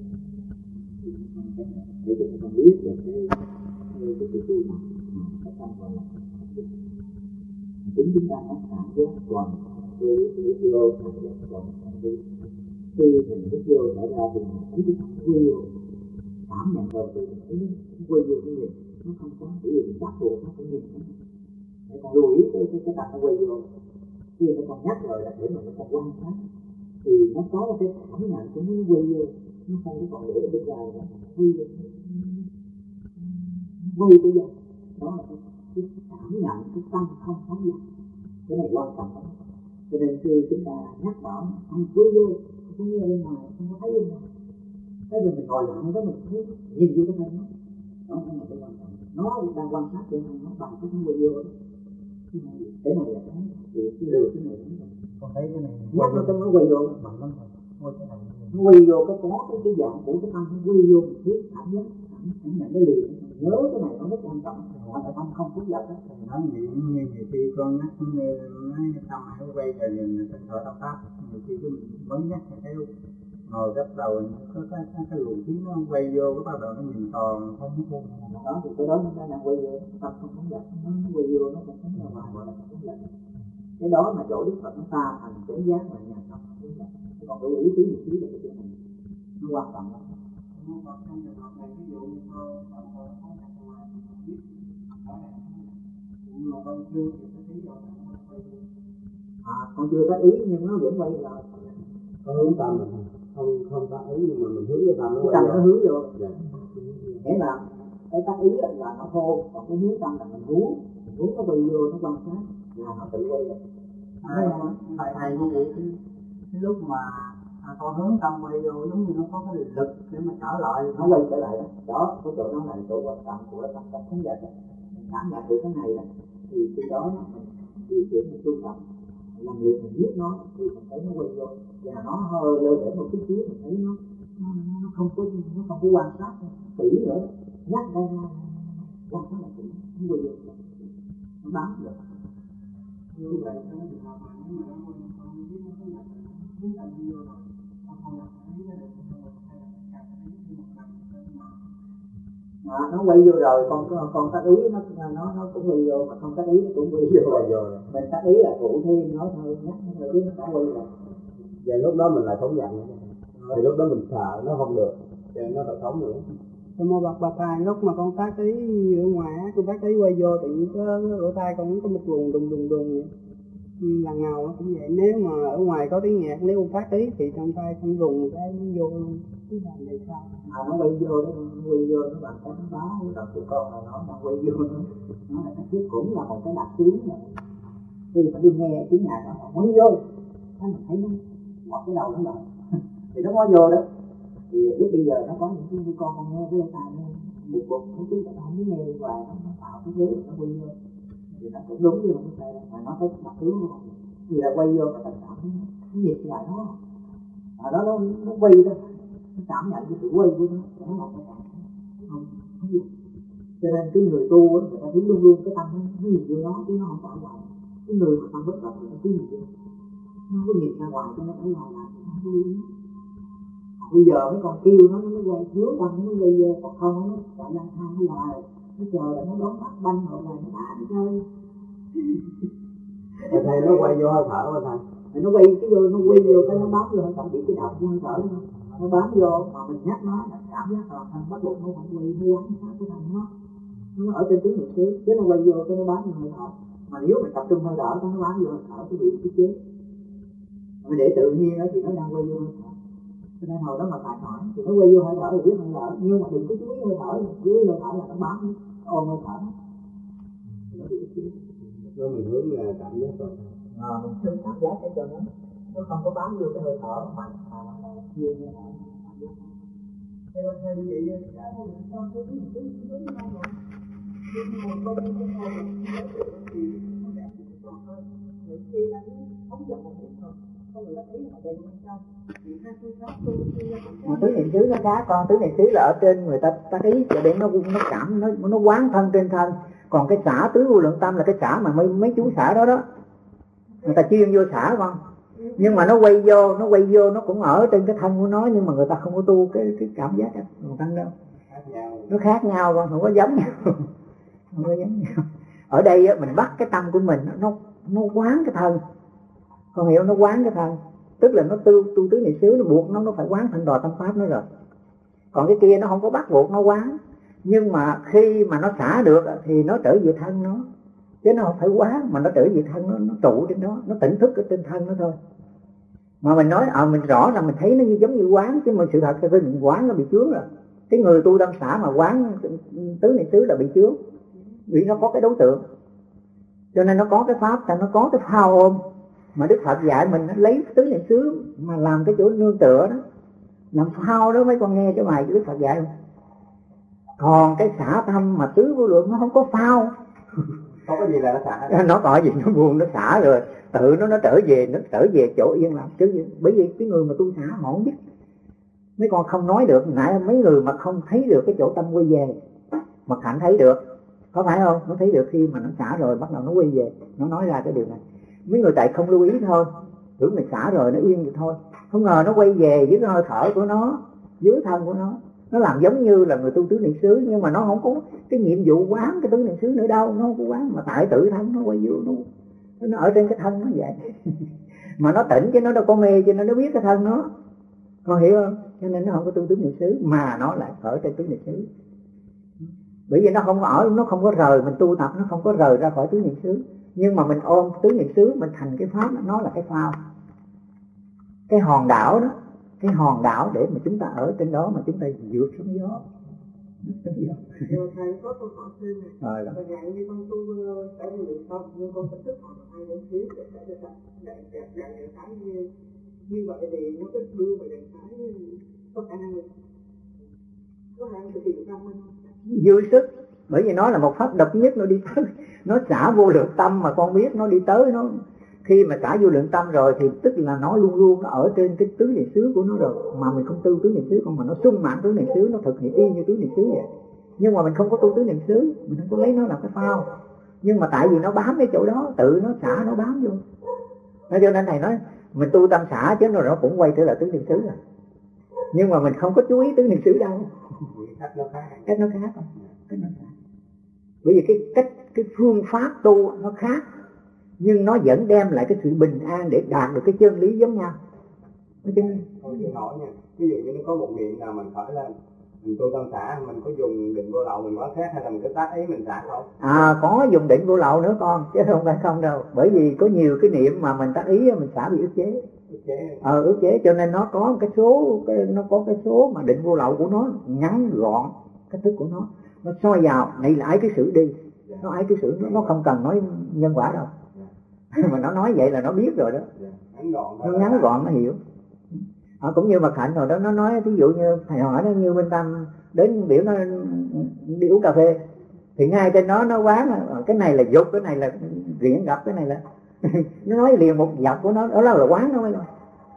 để cho con biết được cái cái cái tu tập các con gọi là chính chúng ta đã cảm giác toàn cái cái vô cảm giác toàn cái khi mình cái vô xảy ra thì mình thấy cái quy vô cảm nhận đầu tiên thấy nó quy vô cái gì nó không có cái gì bắt buộc nó cũng nhìn để con lưu ý cái cái cái tập nó quy vô khi mà con nhắc rồi là để mà nó còn quan sát thì nó có một cái cảm nhận của nó quy vô, nó không còn để bên ngoài nữa, quy vô quy bây giờ đó là cái cảm nhận cái tâm không có gì, cái này quan trọng lắm. Cho nên khi chúng ta nhắc bảo anh quy vô không nghe bên ngoài, không có thấy bên ngoài, thế rồi mình ngồi lại đó mình thấy nhìn vô cái thân nó, đó cái này cái quan trọng, nó đang quan sát bên thân nó bằng cái thân quy vô đó. Cái này là cái cái lừa cái này đúng rồi. Con thấy cái này Nhắc nó cái nó quay vô bằng lắm rồi, thôi cái này nó quay vô cái có cái cái dạng của cái tâm nó quay vô một biết cảm giác cảm nhận cái liền, nhớ cái này nó rất quan trọng, còn lại không không phức dập đó. Nói như như nhiều khi con nhắc nói xong hãy quay về nhìn cái thở đau pháp, nhiều khi cái mình mới nhắc cái ngồi gấp đầu có cái cái, cái luồng khí nó quay vô cái bắt đầu nó nhìn toàn không hết luôn đó thì cái đó nó đang quay vô tâm không phức dập, nó quay vô nó không phức dập ngoài gọi là không phức dập. Cái đó mà chỗ Đức Phật nó ta thành chánh giác là nhà không còn đủ ý tứ một xíu là cái chuyện này nó quan trọng lắm. Còn trong trường hợp này, ví dụ như tôi con tôi không đặt ngoài không biết ở đây nhưng mà con chưa thì cái tí rồi nó quay đi. À, con chưa có ý nhưng nó vẫn quay lại. Có hướng tâm mình không không tác ý nhưng mà mình hướng cái tâm nó cái tâm nó hướng vô. Dạ. Nghĩa là cái tác ý là nó thô, còn cái hướng tâm là mình muốn, mình muốn nó quay vô, nó quan sát là nó tự quay lại. Thầy thầy như vậy thì cái lúc mà à, con hướng tâm quay vô giống như nó có cái lực để mà trở lại, nó quay trở lại đó. Đó, cái chỗ đó là chỗ quan trọng của tập tập hướng dẫn đó. Mình cảm nhận được cái này đó, thì khi đó mình điều khiển mình tu tập, làm việc mình giết nó thì mình thấy nó quay vô, và nó hơi lơ để một chút xíu mình thấy nó nó, nó không có nó không có quan sát kỹ nữa, nhắc ra ra quan sát là kỹ, nó quay vô, nó bám được. như vậy trong trường hợp mà nếu mà nó quay con biết nó có nhập nó hướng tâm vô rồi, con không nhập thấy nó được không được hay là cảm thấy như một lần mà nó quay vô rồi con con tác ý nó nó nó cũng quay vô, mà không tác ý nó cũng quay vô Quay vô rồi. Mình tác ý là phụ thêm nói thôi, nhắc nó thôi chứ nó đã quay rồi. Và lúc đó mình lại thống nhận nữa. Thì lúc đó mình sợ nó không được cho nên nó phải thống nữa. Thì một bậc bậc thầy lúc mà con tác ý ở ngoài á, con tác ý quay vô tự nhiên có lỗ tai con có một luồng đùng đùng đùng vậy. Như lần nào nó cũng vậy, nếu mà ở ngoài có tiếng nhạc, nếu con tác ý thì trong tay con rùng cái nó vô luôn. Cái làm vậy sao? À, nó quay vô, nó quay vô nó bằng cái nó báo rồi tụi con là nó đang quay vô nó nó là cái cũng là một cái đặc tướng rồi. Khi mà đi nghe tiếng nhạc đó nó quay vô, nó mình thấy nó một cái đầu nó lại thì nó có vô đó. Thì lúc bây giờ nó có những cái con con nghe cái lỗ tai nó buộc buộc nó chứ nó không biết nghe đi hoài, nó nó tạo cái thế nó quay vô thì nó cũng đúng như là cái xe đó, mà nó có đặc tướng luôn. Vì là quay vô cái tình cảm nó nhịp lại nó, ở đó nó nó quay đó, nó cảm nhận cái sự quay của nó, nó là cái cảm không không biết. Cho nên cái người tu á, người ta cứ luôn luôn cái tâm nó nó nhìn vô nó chứ nó không phải ngoài. Cái người mà tâm bất động người ta cứ nhìn vô, nó không có nhìn ra ngoài cho nó ở ngoài là nó không vui. Bây giờ mấy con kêu nó nó mới quay hướng tâm nó mới quay vô, còn không nó chạy lang thang nó hoài, nó chờ là nó đón bắt banh rồi này nó đá nó chơi. Thì thầy nó quay vô hơi thở mà thầy. Thì nó quay cái vô nó quay vô cái nó bám vô hơi thở, bị cái đầu hơi thở nó nó bám vô mà mình nhắc nó là cảm giác toàn thân bắt buộc nó phải quay nó quán sát cái thân nó nó ở trên tướng niệm xứ chứ nó quay vô cái nó bám vô hơi thở. Mà nếu mình tập trung hơi thở cái nó bám vô hơi thở cái bị cái chế. Mà để tự nhiên đó thì nó đang quay vô hơi thở. Cho nên hồi đó mà phải hỏi thì nó quay vô hơi thở thì biết hơi thở, nhưng mà đừng có chú ý hơi thở, chú ý hơi thở là nó bám nó ôm hơi thở. Nó mình hướng là cảm giác rồi. À, mình hướng cảm giác để cho nó nó không có bám vô cái hơi thở mà mà nó chia như thế này. Thế nên thay vì vậy cái nó mình không có biết cái cái cái nó rồi. Nhưng mà có cái cái này thì nó đẹp tốt hơn. Để khi anh không dần một chút thôi. Không người ta thấy là đây bên trong. Thì hai phương pháp tu tu tứ niệm xứ nó khác, con tứ niệm xứ là ở trên người ta ta ý cho để nó nó cảm nó nó quán thân trên thân. Còn cái xả tứ vô lượng tâm là cái xả mà mấy mấy chú xả đó đó, người ta chuyên vô xả con, nhưng mà nó quay vô nó quay vô nó cũng ở trên cái thân của nó, nhưng mà người ta không có tu cái cái cảm giác đó thân đâu, nó khác nhau con, không có giống nhau, không có giống nhau. Ở đây á, mình bắt cái tâm của mình nó nó quán cái thân, con hiểu, nó quán cái thân, tức là nó tu tu tứ niệm xứ, nó buộc nó nó phải quán thanh đò tâm pháp nó rồi. Còn cái kia nó không có bắt buộc nó quán, nhưng mà khi mà nó xả được thì nó trở về thân nó, chứ nó không phải quán mà nó trở về thân nó, nó trụ trên đó, nó tỉnh thức ở trên thân nó thôi. Mà mình nói ờ à, mình rõ là mình thấy nó như giống như quán, chứ mà sự thật là mình quán nó bị chướng rồi. Cái người tu tâm xả mà quán tứ niệm xứ là bị chướng, vì nó có cái đối tượng, cho nên nó có cái pháp, nó có cái phao ôm. Mà Đức Phật dạy mình lấy tứ niệm xứ mà làm cái chỗ nương tựa đó, làm phao đó. Mấy con nghe cái bài của Đức Phật dạy không? Còn cái xả tâm mà tứ vô lượng nó không có phao, không có gì là nó xả, nó có gì nó buông nó xả rồi tự nó nó trở về, nó trở về chỗ yên lặng. Chứ bởi vì cái người mà tu xả họ không biết, mấy con không nói được. Nãy mấy người mà không thấy được cái chỗ tâm quay về, mà Hạnh thấy được, có phải không? Nó thấy được khi mà nó xả rồi bắt đầu nó quay về, nó nói ra cái điều này. Mấy người tại không lưu ý thôi, tưởng mình xả rồi nó yên vậy thôi, không ngờ nó quay về với cái hơi thở của nó, dưới thân của nó. Nó làm giống như là người tu tứ niệm xứ, nhưng mà nó không có cái nhiệm vụ quán cái tứ niệm xứ nữa đâu, nó không có quán, mà tại tự thân nó quay vô, nó Nó ở trên cái thân nó vậy. Mà nó tỉnh chứ nó đâu có mê, chứ nó nó biết cái thân nó. Con hiểu không? Cho nên nó không có tu tứ niệm xứ, mà nó lại ở trên tứ niệm xứ. Bởi vì nó không có ở, nó không có rời, mình tu tập nó không có rời ra khỏi tứ niệm xứ. Nhưng mà mình ôm tứ niệm xứ, mình thành cái pháp, nó là cái phao, cái hòn đảo đó, cái hòn đảo để mà chúng ta ở trên đó mà chúng ta vượt sóng gió. Rồi thầy có câu hỏi thêm này. Rồi Chẳng như con tu đã như được xong, nhưng con phải thức hỏi hai đến xíu để để để để để để để thái như như vậy thì nó có đưa vào trạng thái có khả năng có khả năng thực hiện tâm không? Dư sức, bởi vì nó là một pháp độc nhất, nó đi tới, nó xả vô lượng tâm mà con biết nó đi tới. Nó khi mà xả vô lượng tâm rồi thì tức là nó luôn luôn nó ở trên cái tứ niệm xứ của nó rồi. Mà mình không tu tứ niệm xứ, không mà nó sung mãn tứ niệm xứ, nó thực hiện y như tứ niệm xứ vậy. Nhưng mà mình không có tu tứ niệm xứ, mình không có lấy nó làm cái phao. Nhưng mà tại vì nó bám cái chỗ đó, tự nó xả nó bám vô. Nó cho nên thầy nói mình tu tâm xả chứ rồi nó cũng quay trở lại tứ niệm xứ rồi. Nhưng mà mình không có chú ý tứ niệm xứ đâu. Cách nó khác. Cách nó khác không? Cách nó khác. Bởi vì cái cách cái phương pháp tu nó khác, nhưng nó vẫn đem lại cái sự bình an để đạt được cái chân lý giống nhau. Nói chung Con chỉ hỏi nha, ví dụ như nó có một niệm nào mình khởi lên, mình tu tâm xả, mình có dùng định vô lậu mình quán xét hay là mình cứ tác ý mình xả không? À, có dùng định vô lậu nữa con, chứ không phải không đâu. Bởi vì có nhiều cái niệm mà mình tác ý mình xả bị ức chế. Ức chế. Ờ, ức chế, cho nên nó có một cái số, cái, nó có cái số mà định vô lậu của nó ngắn gọn, cái thức của nó, nó soi vào, này là ái cái sự đi, Dạ. nó ái cái sự, nó, nó không cần nói nhân quả đâu. Dạ. Mà nó nói vậy là nó biết rồi đó. Dạ. Ngắn gọn. Nó ngắn gọn nó hiểu. À, cũng như mà Khạnh rồi đó, nó nói ví dụ như thầy hỏi nó như bên Tâm đến biểu nó đi uống cà phê thì ngay trên đó nó quán cái này là dục, cái này là riêng gặp, cái này là nó nói liền một dọc của nó, đó là quán nó mới rồi.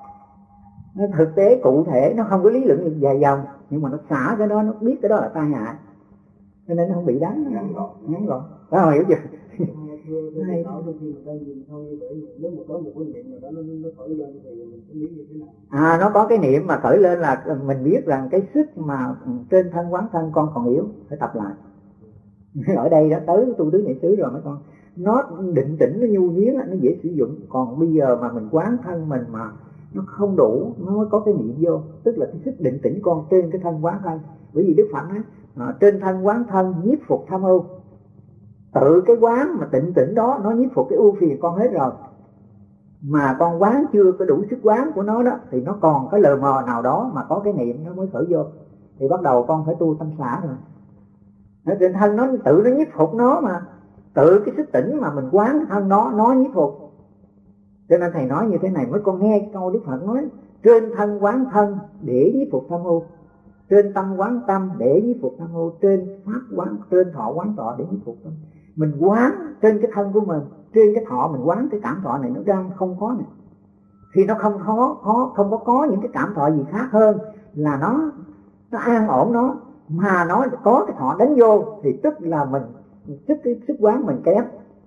Nó thực tế cụ thể, nó không có lý luận dài dòng, nhưng mà nó xả cái đó, nó biết cái đó là tai hại, cho nên nó không bị đánh. Ngắn gọn. Ngắn gọn. Đó, hiểu chưa? Hay nói đôi khi người ta nhìn thôi, bởi vì nếu mà có một cái niệm nào đó nó nó khởi lên thì mình sẽ biết như thế nào. À, nó có cái niệm mà khởi lên là mình biết rằng cái sức mà trên thân quán thân con còn yếu, phải tập lại. Ở đây đã tới tu tứ niệm xứ rồi mấy con, nó định tĩnh, nó nhu nhuyến, nó dễ sử dụng. Còn bây giờ mà mình quán thân mình mà nó không đủ, nó mới có cái niệm vô, tức là cái sức định tĩnh con trên cái thân quán thân. Bởi vì Đức Phật nói à, trên thân quán thân nhiếp phục tham ưu. Tự cái quán mà tịnh tĩnh đó nó nhiếp phục cái ưu phiền con hết rồi, mà con quán chưa có đủ sức quán của nó đó thì nó còn cái lờ mờ nào đó mà có cái niệm nó mới khởi vô, thì bắt đầu con phải tu tâm xả rồi. Nó trên thân nó tự nó nhiếp phục nó, mà tự cái sức tỉnh mà mình quán thân nó nó nhiếp phục. Cho nên thầy nói như thế này mới con nghe câu Đức Phật nói trên thân quán thân để nhiếp phục tham ưu, trên tâm quán tâm để nhiếp phục tham ưu, trên pháp quán, trên thọ quán thọ để nhiếp phục tâm. Mình quán trên cái thân của mình, trên cái thọ mình quán cái cảm thọ này nó đang không có này. Khi nó không có, có không có có những cái cảm thọ gì khác hơn là nó nó an ổn nó, mà nó có cái thọ đánh vô thì tức là mình sức cái sức quán mình kém.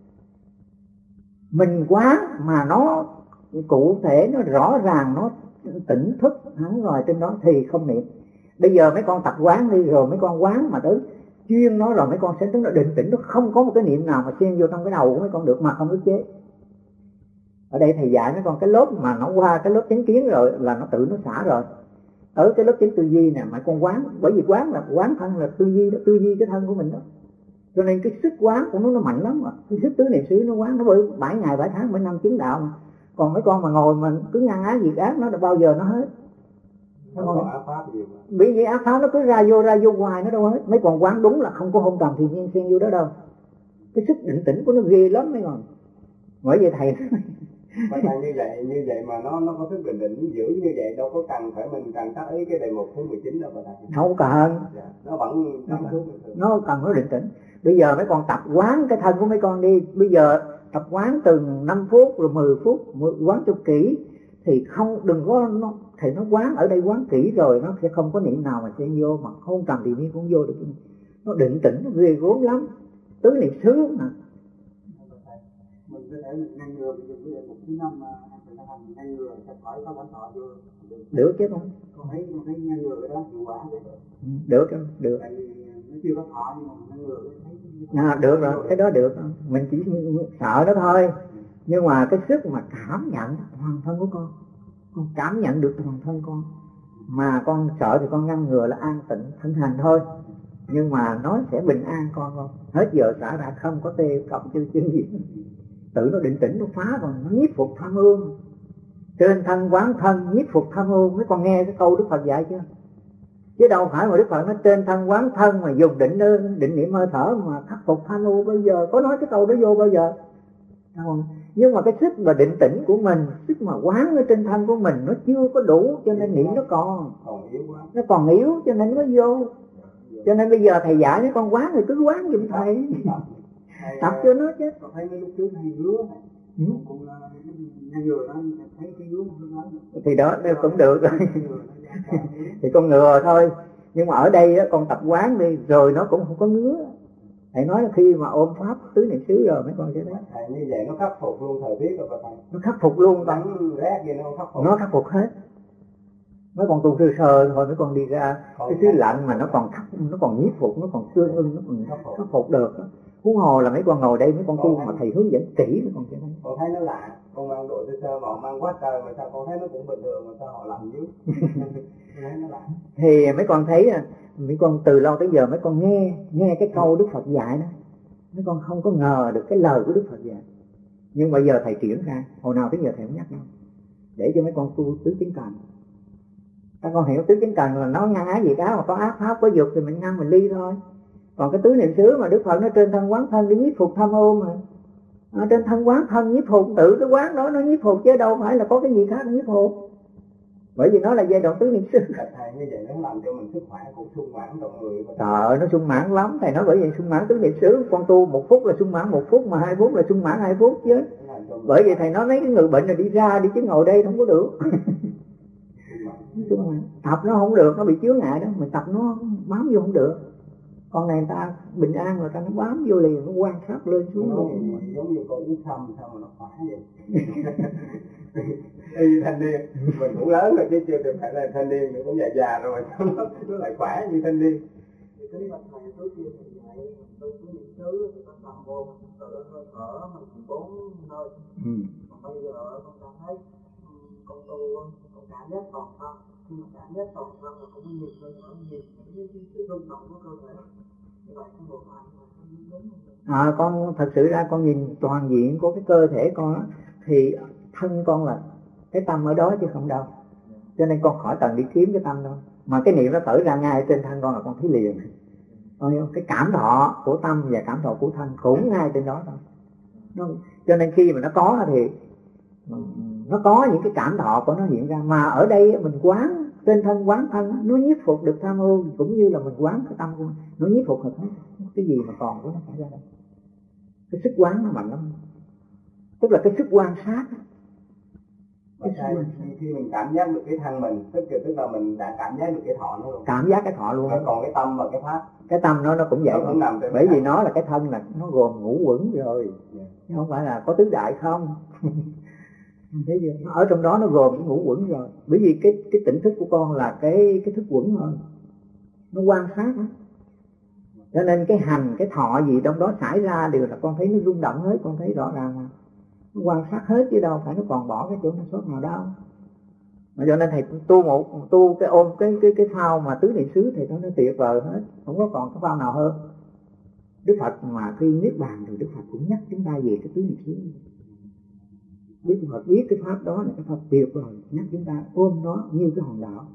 Mình quán mà nó cụ thể, nó rõ ràng, nó tỉnh thức hẳn rồi trên đó thì không niệm. Bây giờ mấy con tập quán đi rồi mấy con quán mà tới chuyên nó rồi mấy con sẽ tính nó định tĩnh, nó không có một cái niệm nào mà xen vô trong cái đầu của mấy con được mà không ức chế. Ở đây thầy dạy mấy con cái lớp mà nó qua cái lớp chánh kiến rồi là nó tự nó xả rồi. Ở cái lớp chánh tư duy nè mà con quán, bởi vì quán là quán thân là tư duy đó, tư duy cái thân của mình đó. Cho nên cái sức quán của nó nó mạnh lắm mà. Cái sức tứ niệm xứ nó quán nó bởi bảy ngày bảy tháng bảy năm chứng đạo mà. Còn mấy con mà ngồi mà cứ ngăn ác diệt ác nó bao giờ nó hết. Nó có ác pháp gì mà. Bởi vì ác pháp nó cứ ra vô ra vô hoài nó đâu hết. Mấy con quán đúng là không có hôn trầm thì nhiên xen vô đó đâu. Cái sức định tĩnh của nó ghê lắm mấy con. Bởi vậy thầy Mà thầy như vậy như vậy mà nó nó có sức định định giữ như vậy đâu có cần phải mình cần tác ý cái đề mục thứ mười chín đâu mà thầy. Không cần. Dạ. Nó vẫn nó, nó cần nó định tĩnh. Bây giờ mấy con tập quán cái thân của mấy con đi. Bây giờ tập quán từng năm phút rồi mười phút, quán cho kỹ thì không đừng có nó thì nó quán ở đây quán kỹ rồi nó sẽ không có niệm nào mà xen vô, mà không trầm thì nhiên cũng vô được. Nó định tĩnh nó ghê gốm lắm, tứ niệm xứ mà. Mình có thể mình ngăn ngừa, ví dụ như một thứ năm mà người ta thành ngăn ngừa sẽ khỏi có bản thọ vô được. Được chứ không? Con thấy con thấy ngăn ngừa cái đó hiệu quả đấy. Được không? Được. Tại vì nó chưa có thọ nhưng mà ngăn ngừa cái thấy. À, được rồi, cái đó được. Mình chỉ sợ nó thôi. Nhưng mà cái sức mà cảm nhận toàn thân của con, con cảm nhận được toàn thân con, mà con sợ thì con ngăn ngừa là an tịnh thân hành thôi, nhưng mà nó sẽ bình an con không. Hết giờ xả ra không có tê cộng chân chân gì, tự nó định tĩnh nó phá rồi, nó nhiếp phục tham ương. Trên thân quán thân nhiếp phục tham ương. Mấy con nghe cái câu Đức Phật dạy chưa? Chứ đâu phải mà Đức Phật nói trên thân quán thân mà dùng định định niệm hơi thở mà khắc phục tham ưu. Bây giờ có nói cái câu đó vô bao giờ? Không. Nhưng mà cái sức mà định tĩnh của mình, sức mà quán ở trên thân của mình nó chưa có đủ, cho nên niệm nó còn nó còn yếu, cho nên nó vô. Cho nên bây giờ thầy dạy mấy con quán thì cứ quán giùm thầy, tập cho nó chứ. Còn thấy mấy lúc trước hay ngứa này, cũng ngay người nó thấy cái ngứa nó nói thì đó cũng được rồi. Thì con ngừa thôi. Nhưng mà ở đây á, con tập quán đi rồi nó cũng không có ngứa. Thầy nói là khi mà ôm pháp tứ niệm xứ rồi mấy con sẽ thấy thầy như vậy nó khắc phục luôn thời tiết rồi thầy. Nó khắc phục luôn con. Rác gì nó khắc phục. Nó khắc phục hết. Mấy con tu sơ sơ thôi, mấy con đi ra còn cái xứ lạnh mà nó còn khắc, nó còn nhiếp phục, nó còn xương ưng, nó còn khắc phục, khắc phục được. Huống hồ là mấy con ngồi đây mấy con tu mà thầy hướng dẫn kỹ mấy con sẽ thấy. Con thấy nó lạ, con mang đội sơ sơ mà mang quá trời mà sao con thấy nó cũng bình thường mà sao họ làm dữ. Thấy nó lạ. Thì mấy con thấy mấy con từ lâu tới giờ mấy con nghe nghe cái câu Đức Phật dạy đó, mấy con không có ngờ được cái lời của Đức Phật dạy. Nhưng bây giờ thầy triển ra, hồi nào tới giờ thầy không nhắc đâu, để cho mấy con tu tứ chính cần. Các con hiểu tứ chính cần là nó ngăn ái gì đó, mà có ác pháp có dục thì mình ngăn mình ly thôi. Còn cái tứ niệm xứ mà Đức Phật nó trên thân quán thân để nhiếp phục tham ô mà, ở trên thân quán thân nhiếp phục, tự cái quán đó nó nhiếp phục chứ đâu phải là có cái gì khác nhiếp phục. Bởi vì nó là giai đoạn tứ niệm xứ. Thầy như vậy nó làm cho mình sức khỏe cũng sung mãn trong người. Trời ơi, nó sung mãn lắm. Thầy nói bởi vì sung mãn tứ niệm xứ, con tu một phút là sung mãn một phút, mà hai phút là sung mãn hai phút chứ. Bởi vì thầy nói mấy cái người bệnh là đi ra đi chứ ngồi đây không có được. Tập nó không được, nó bị chướng ngại đó, mình tập nó bám vô không được. Con này người ta bình an rồi ta nó bám vô liền, nó quan sát lên xuống. Nó giống như con uống xăm sao mà nó khỏe vậy. Y thanh niên, mình cũng lớn rồi chứ chưa được phải là thanh niên, mình cũng già già rồi nó, nó lại khỏe như thanh niên. Cái mặt thầy trước kia thầy dạy tôi cứ niệm xứ thì bắt đầu vô mình tự hơi thở mình chỉ bốn hơi. Ừ. Còn bây giờ con cảm thấy con tu con cảm giác toàn thân, khi mà cảm giác toàn thân là cũng nhiều hơn ở nhiều những cái sự rung động của cơ thể. Như vậy con ngược lại là con đúng không? À, con thật sự ra con nhìn toàn diện của cái cơ thể con á, thì thân con là cái tâm ở đó chứ không đâu. Cho nên con khỏi cần đi kiếm cái tâm đâu. Mà cái niệm nó khởi ra ngay trên thân con là con thấy liền. Con hiểu không? Cái cảm thọ của tâm và cảm thọ của thân cũng ngay trên đó thôi. Nó, cho nên khi mà nó có thì nó có những cái cảm thọ của nó hiện ra. Mà ở đây mình quán trên thân quán thân, nó nhiếp phục được tham ưu, cũng như là mình quán cái tâm của mình, nó nhiếp phục được hết. Cái gì mà còn của nó phải ra đây. Cái sức quán nó mạnh lắm. Tức là cái sức quan sát. Cái khi, khi mình cảm giác được cái thân mình, tức là, tức là mình đã cảm giác được cái thọ nó luôn. Cảm giác cái thọ luôn. Rồi còn cái tâm và cái pháp. Cái tâm nó nó cũng vậy. Nó cũng nằm trên bởi vì nó là cái thân là nó gồm ngũ quẩn rồi. Yeah. Chứ không phải là có tứ đại không. Thấy chưa? Nó ở trong đó nó gồm cái ngũ quẩn rồi. Bởi vì cái cái tỉnh thức của con là cái cái thức quẩn thôi. Nó quan sát đó. Cho nên cái hành, cái thọ gì trong đó xảy ra đều là con thấy nó rung động hết, con thấy rõ ràng mà. Nó quan sát hết chứ đâu phải nó còn bỏ cái chỗ nó sót nào đâu. Mà cho nên thầy tu một tu cái ôm cái cái cái phao mà tứ niệm xứ thì nó nó tuyệt vời hết, không có còn cái phao nào hơn. Đức Phật mà khi niết bàn rồi Đức Phật cũng nhắc chúng ta về cái tứ niệm xứ. Đức Phật biết cái pháp đó là cái pháp tuyệt vời, nhắc chúng ta ôm nó như cái hòn đảo.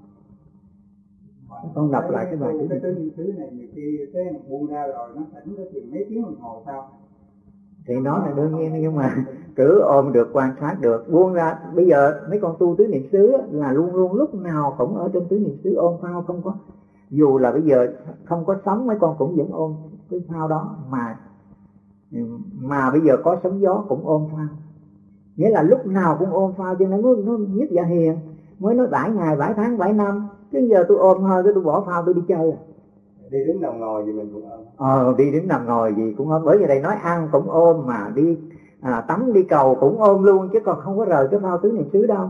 Con đọc lại cái bài cái tứ niệm xứ này nhiều khi thế mà buông ra rồi nó tỉnh có chừng mấy tiếng đồng hồ sao? Thì nó là đương nhiên, nhưng mà cứ ôm được, quan sát được, buông ra. Bây giờ mấy con tu tứ niệm xứ là luôn luôn lúc nào cũng ở trên tứ niệm xứ ôm phao, không có, dù là bây giờ không có sống mấy con cũng vẫn ôm cái phao đó, mà mà bây giờ có sóng gió cũng ôm phao, nghĩa là lúc nào cũng ôm phao. Cho nên nó, nó nhất dạ hiền mới nói bảy ngày bảy tháng bảy năm, cái giờ tôi ôm hơi cái tôi bỏ phao tôi đi chơi. Đi đứng nằm ngồi gì mình cũng ôm. Ờ, đi đứng nằm ngồi gì cũng ôm. Bởi vì đây nói ăn cũng ôm, mà đi à, tắm đi cầu cũng ôm luôn, chứ còn không có rời cái phao tứ niệm xứ đâu.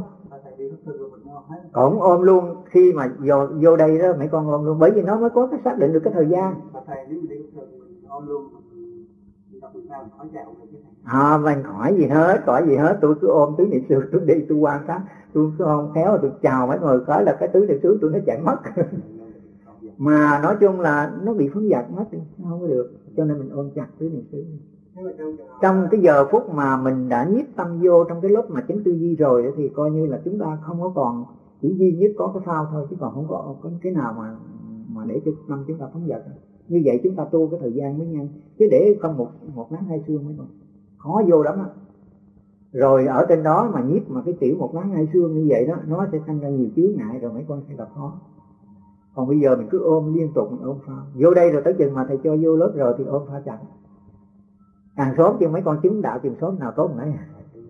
Cũng ôm luôn. Khi mà vô, vô đây đó mấy con ôm luôn, bởi vì nó mới có cái xác định được cái thời gian. Thầy nếu mình đi ôm luôn, mình đọc làm sao hỏi chào được với thầy. À, mình hỏi gì hết, hỏi gì hết, tôi cứ ôm tứ niệm xứ tôi đi, tôi quan sát, tôi cứ không khéo tôi chào mấy người cái là cái tứ niệm xứ tôi nó chạy mất. Mà nói chung là nó bị phóng dật mất đi, nó không có được, cho nên mình ôm chặt tứ niệm xứ. Trong cái giờ phút mà mình đã nhiếp tâm vô trong cái lớp mà chánh tư duy rồi thì coi như là chúng ta không có còn, chỉ duy nhất có cái phao thôi, chứ còn không có, có cái nào mà mà để cho tâm chúng ta phóng dật. Như vậy chúng ta tu cái thời gian mới nhanh, chứ để không một một lát hai xương mới còn khó vô lắm á. Rồi ở trên đó mà nhiếp mà cái tiểu một lát hai xương như vậy đó, nó sẽ tăng ra nhiều chướng ngại, rồi mấy con sẽ gặp khó. Còn bây giờ mình cứ ôm liên tục, mình ôm phao vô đây, rồi tới chừng mà thầy cho vô lớp rồi thì ôm phao chặt. Càng sớm chứ mấy con chứng đạo chừng sớm nào tốt nấy.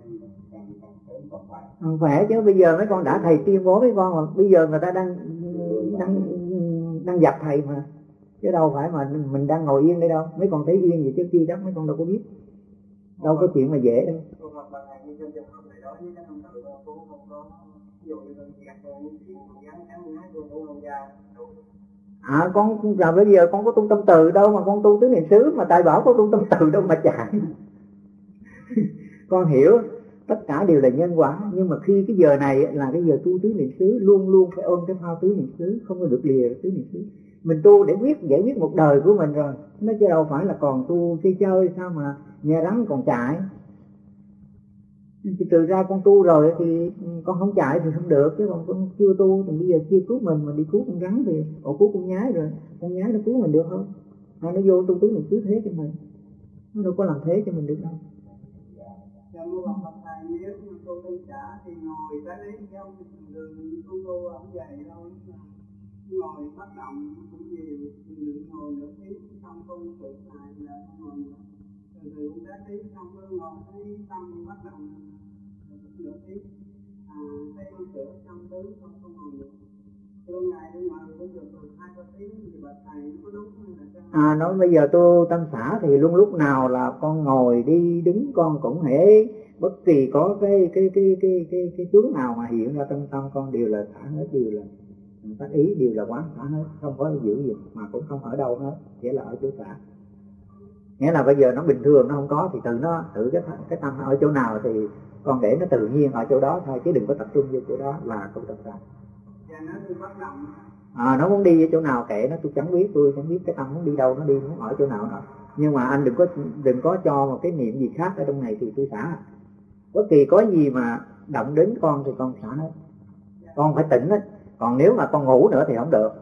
Không khỏe chứ, bây giờ mấy con đã thầy tuyên bố mấy con mà bây giờ người ta đang đang đang dập thầy mà, chứ đâu phải mà mình đang ngồi yên đây đâu. Mấy con thấy yên vậy chứ chưa chắc mấy con đâu có biết, đâu có chuyện mà dễ đâu. À con là bây giờ con có tu tâm từ đâu mà con tu tứ niệm xứ, mà tài bảo có tu tâm từ đâu mà chạy. Con hiểu tất cả đều là nhân quả, nhưng mà khi cái giờ này là cái giờ tu tứ niệm xứ, luôn luôn phải ôm cái phao tứ niệm xứ, không có được lìa tứ niệm xứ. Mình tu để quyết giải quyết một đời của mình rồi, nó chứ đâu phải là còn tu chơi chơi sao mà nghe rắn còn chạy. Thì từ ra con tu rồi thì con không chạy thì không được, chứ còn con chưa tu thì bây giờ chưa cứu mình mà đi cứu con rắn thì ổ cứu con nhái rồi, con nhái nó cứu mình được không? Nó nó vô tu tứ niệm xứ thế cho mình, nó đâu có làm thế cho mình được đâu. Dạ mua bằng bậc thầy, nếu mà cô tu trả thì ngồi tới đấy chứ không đường tu tu không dày đâu, ngồi phát động cũng nhiều, đừng ngồi nữa tí xong tu tự tài là không ngồi nữa, từ từ cũng đã tí xong rồi ngồi thấy tâm phát động nữa tí, à thấy con sửa xong tứ không không ngồi nữa. Tôi ngày đi ngoài cũng được rồi hai ba tiếng thì bậc thầy nó có đúng hay là sao? À nói bây giờ tu tâm xã thì luôn lúc nào là con ngồi đi đứng con cũng hễ bất kỳ có cái cái cái cái cái cái tướng nào mà hiện ra trong tâm con đều là xả hết, đều là tác ý, đều là quán xả hết, không có giữ gì mà cũng không ở đâu hết, chỉ là ở chỗ xả. Nghĩa là bây giờ nó bình thường nó không có thì tự nó tự cái cái tâm ở chỗ nào thì con để nó tự nhiên ở chỗ đó thôi, chứ đừng có tập trung vô chỗ đó là không tập xả. À, nó muốn đi ở chỗ nào kệ nó, tôi chẳng biết, tôi chẳng biết cái tâm muốn đi đâu nó đi, muốn ở chỗ nào nữa. Nhưng mà anh đừng có đừng có cho một cái niệm gì khác ở trong này thì tôi xả. Bất kỳ có gì mà động đến con thì con xả hết, con phải tỉnh hết. Còn nếu mà con ngủ nữa thì không được.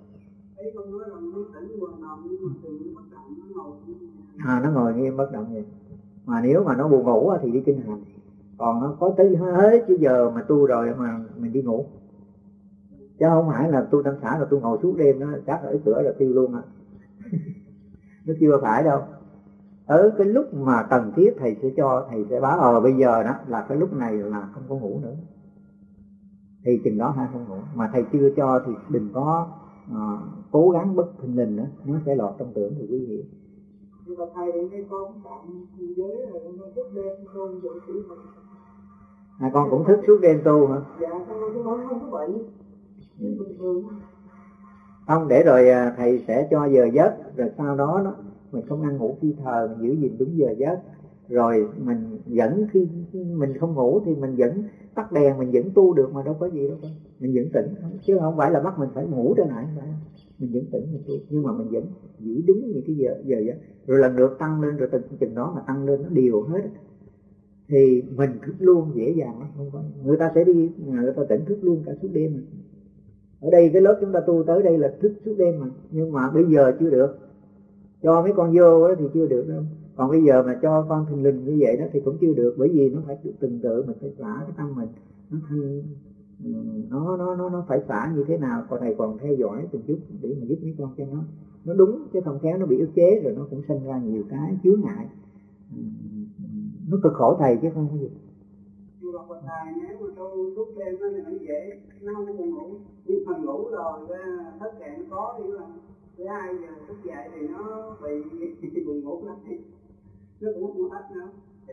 À, nó ngồi nghiêm bất động vậy. Mà nếu mà nó buồn ngủ thì đi kinh hành. Còn nó có tới hết chứ giờ mà tu rồi mà mình đi ngủ, chứ không phải là tu tâm xã là tôi ngồi suốt đêm nó chắc ở cửa là tiêu luôn á. Nó chưa phải đâu. Ở cái lúc mà cần thiết thầy sẽ cho, thầy sẽ báo ờ bây giờ đó là cái lúc này là không có ngủ nữa, thì chừng đó hay không ngủ. Mà thầy chưa cho thì đừng có uh, cố gắng bất thình lình nữa, nó sẽ lọt trong tưởng thì nguy hiểm. Nhưng mà thầy nghe con tạm giới là con thức đêm con dậy sĩ Phật. À, con cũng thức suốt đêm tu hả? Dạ, con không không có bệnh. Bình thường. Không, để rồi thầy sẽ cho giờ giấc, rồi sau đó đó mình không ăn ngủ phi thờ, mình giữ gìn đúng giờ giấc. Rồi mình vẫn khi mình không ngủ thì mình vẫn tắt đèn, mình vẫn tu được mà đâu có gì đâu con. Mình vẫn tỉnh, chứ không phải là bắt mình phải ngủ trở lại. Mình vẫn tỉnh mình tu, nhưng mà mình vẫn giữ đúng những cái giờ giờ giấc. Rồi lần lượt tăng lên, rồi từng chừng đó mà tăng lên nó đều hết thì mình thức luôn dễ dàng lắm, không có. Người ta sẽ đi, người ta tỉnh thức luôn cả suốt đêm mà. Ở đây cái lớp chúng ta tu tới đây là thức suốt đêm mà, nhưng mà bây giờ chưa được. Cho mấy con vô đó thì chưa được đâu. Còn bây giờ mà cho con thình lình như vậy đó thì cũng chưa được, bởi vì nó phải từng tự mình phải xả cái tâm mình, nó thanh, nó nó nó nó phải xả như thế nào. Còn thầy còn theo dõi từng chút để mà giúp mấy con cho nó nó đúng, chứ không khéo nó bị ức chế rồi nó cũng sinh ra nhiều cái chướng ngại, nó cực khổ thầy chứ không có gì. Nhưng mà con thầy nếu mà tôi lúc đêm nó nó dễ, nó không có ngủ, nhưng mà ngủ rồi thức dậy nó có thì là thứ hai giờ thức dậy thì nó bị buồn ngủ lắm, nó cũng không hết nữa.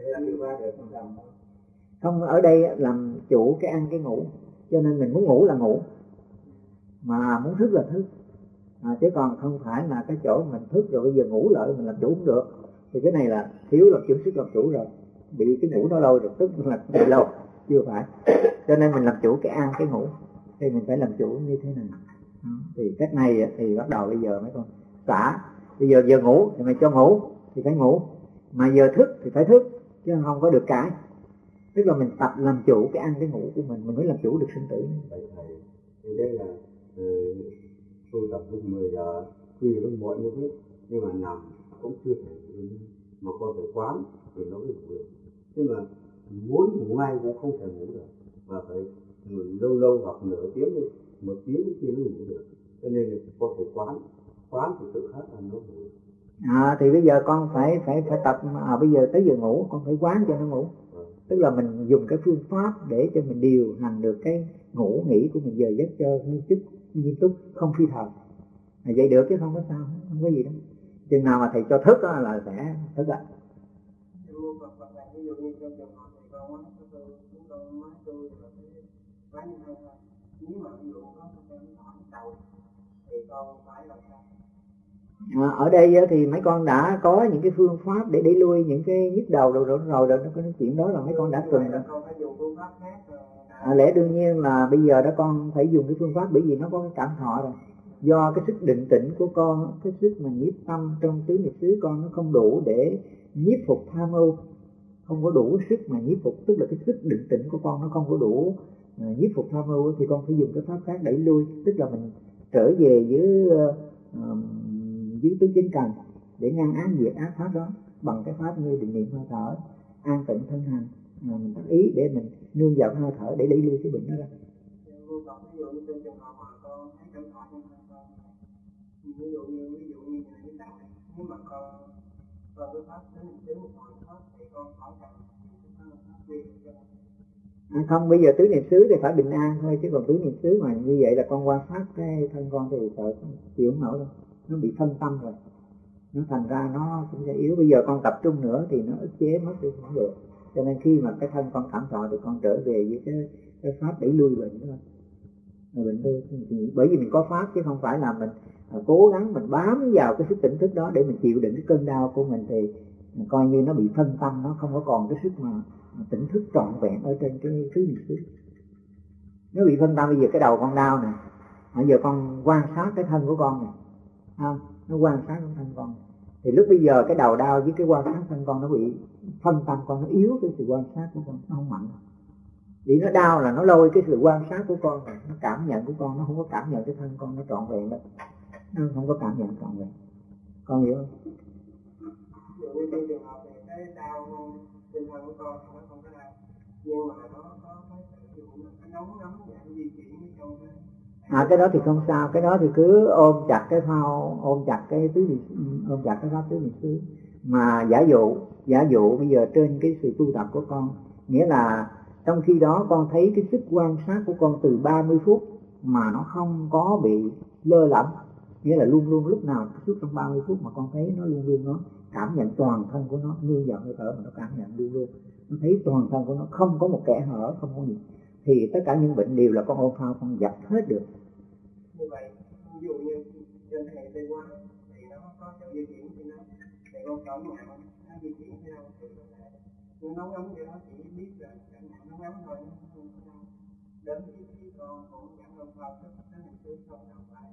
Không, ở đây làm chủ cái ăn cái ngủ, cho nên mình muốn ngủ là ngủ, mà muốn thức là thức, à, chứ còn không phải là cái chỗ mình thức rồi bây giờ ngủ lại mình làm chủ không được. Thì cái này là thiếu làm chủ sức làm chủ rồi, bị cái ngủ nó lâu rồi, tức là bị lâu, chưa phải. Cho nên mình làm chủ cái ăn cái ngủ thì mình phải làm chủ như thế này. Thì cách này thì bắt đầu bây giờ mấy con xả. Bây giờ giờ ngủ thì mày cho ngủ thì phải ngủ, mà giờ thức thì phải thức, chứ không có được cãi. Tức là mình tập làm chủ cái ăn cái ngủ của mình, mình mới làm chủ được sinh tử. Vậy thầy, thì đây là tu tập lúc mười giờ, khuya lúc muộn như thế, nhưng mà nằm cũng chưa thể, mà con phải quán thì nó mới ngủ được. Nhưng mà muốn ngủ ngay cũng không thể ngủ được, mà phải ngủ lâu lâu hoặc nửa tiếng, một tiếng khi nó ngủ được. Cho nên là con phải quán, quán thì tự khắc là nó ngủ. À thì bây giờ con phải phải phải tập, à bây giờ tới giờ ngủ con phải quán cho nó ngủ. Ừ. Tức là mình dùng cái phương pháp để cho mình điều hành được cái ngủ nghỉ của mình giờ giấc cho nghiêm túc, nghiêm túc không phi thời. À, vậy được chứ không có sao, không có gì đâu. Chừng nào mà thầy cho thức đó là sẽ thức ạ. À, ở đây thì mấy con đã có những cái phương pháp để đẩy lui những cái nhức đầu rồi rồi rồi, rồi cái chuyện đó là mấy con đã từng rồi. À, lẽ đương nhiên là bây giờ đó con phải dùng cái phương pháp, bởi vì nó có cái cảm thọ rồi. Do cái sức định tĩnh của con, cái sức mà nhiếp tâm trong tứ niệm xứ con nó không đủ để nhiếp phục tham ưu, không có đủ sức mà nhiếp phục, tức là cái sức định tĩnh của con nó không có đủ uh, nhiếp phục tham ưu, thì con phải dùng cái pháp khác đẩy lui, tức là mình trở về với uh, dưới tứ chính cần để ngăn án diệt ác pháp đó bằng cái pháp như định niệm hơi thở, an tịnh thân hành, mà mình tác ý để mình nương vào hơi thở để đẩy lui cái bệnh đó ra. Ví dụ như ví dụ như là cái đạo này, nếu mà con con cái pháp đến đến một hoàn pháp thì con khỏi cần pháp gì cho à, không, bây giờ tứ niệm xứ thì phải bình an thôi, chứ còn tứ niệm xứ mà như vậy là con quan sát cái thân con thì sợ chịu không nổi đâu, nó bị phân tâm rồi, nó thành ra nó cũng sẽ yếu. Bây giờ con tập trung nữa thì nó ức chế mất đi không được, cho nên khi mà cái thân con cảm thọ thì con trở về với cái cái pháp đẩy lui bệnh thôi. Bệnh thôi, bởi vì mình có pháp chứ không phải là mình à, cố gắng mình bám vào cái sức tỉnh thức đó để mình chịu đựng cái cơn đau của mình, thì coi như nó bị phân tâm, nó không có còn cái sức mà tỉnh thức trọn vẹn ở trên cái thứ niệm xứ. Nó bị phân tâm. Bây giờ cái đầu con đau nè, bây giờ con quan sát cái thân của con nè, không? Nó quan sát cái thân con, thì lúc bây giờ cái đầu đau với cái quan sát thân con nó bị phân tâm, con nó yếu cái sự quan sát của con, nó không mạnh. Vì nó đau là nó lôi cái sự quan sát của con này, nó cảm nhận của con, nó không có cảm nhận cái thân con nó trọn vẹn đâu, nó không có cảm nhận trọn vẹn. Con hiểu không? Ví dụ như trong trường hợp này cái đau trên thân của con nó không có đau, nhưng mà nó có cái cái nóng nóng dạng di chuyển trong cái à cái đó thì không sao, cái đó thì cứ ôm chặt cái phao, ôm chặt cái tứ niệm, ôm chặt cái pháp tứ niệm xứ. Mà giả dụ giả dụ bây giờ trên cái sự tu tập của con, nghĩa là trong khi đó con thấy cái sức quan sát của con từ ba mươi phút mà nó không có bị lơ lỏng, nghĩa là luôn luôn lúc nào suốt trong ba mươi phút mà con thấy nó luôn luôn nó cảm nhận toàn thân của nó, nương vào hơi thở mà nó cảm nhận luôn luôn, nó thấy toàn thân của nó không có một kẽ hở, không có gì, thì tất cả những bệnh đều là con ôm phao con dập hết được. Như vậy, ví dụ như trên thầy đi qua thì nó có sự di chuyển thì nó thì con cảm nhận nó di chuyển theo thì nó nóng nóng cho nó chỉ biết là cảm nhận nóng nóng thôi, nó không có đến thì con cũng chẳng ôm phao thức nó làm thứ không nào phải.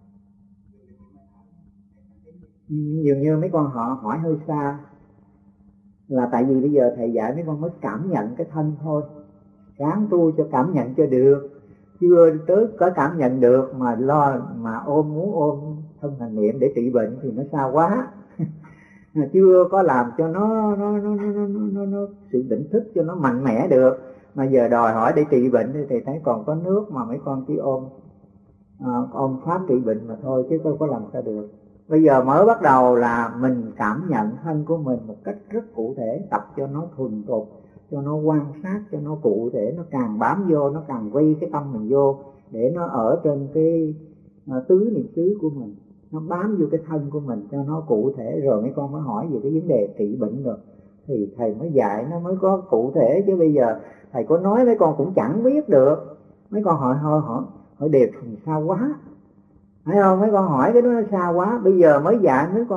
Nhiều như mấy con họ hỏi hơi xa, là tại vì bây giờ thầy dạy mấy con mới cảm nhận cái thân thôi, ráng tu cho cảm nhận cho được, chưa tới có cảm nhận được mà lo mà ôm muốn ôm thân hành niệm để trị bệnh thì nó xa quá. Chưa có làm cho nó nó nó nó nó, nó, nó sự tỉnh thức cho nó mạnh mẽ được, mà giờ đòi hỏi để trị bệnh thì thầy thấy còn có nước mà mấy con chỉ ôm à, ôm pháp trị bệnh mà thôi, chứ không có làm sao được. Bây giờ mới bắt đầu là mình cảm nhận thân của mình một cách rất cụ thể, tập cho nó thuần thục, cho nó quan sát, cho nó cụ thể, nó càng bám vô, nó càng quay cái tâm mình vô, để nó ở trên cái uh, tứ niệm xứ của mình, nó bám vô cái thân của mình cho nó cụ thể, rồi mấy con mới hỏi về cái vấn đề trị bệnh rồi thì thầy mới dạy nó mới có cụ thể. Chứ bây giờ thầy có nói mấy con cũng chẳng biết được, mấy con hỏi hỏi hỏi, hỏi đẹp thì sao quá, thấy không? Mấy con hỏi cái đó nó xa quá, bây giờ mới dạy mấy con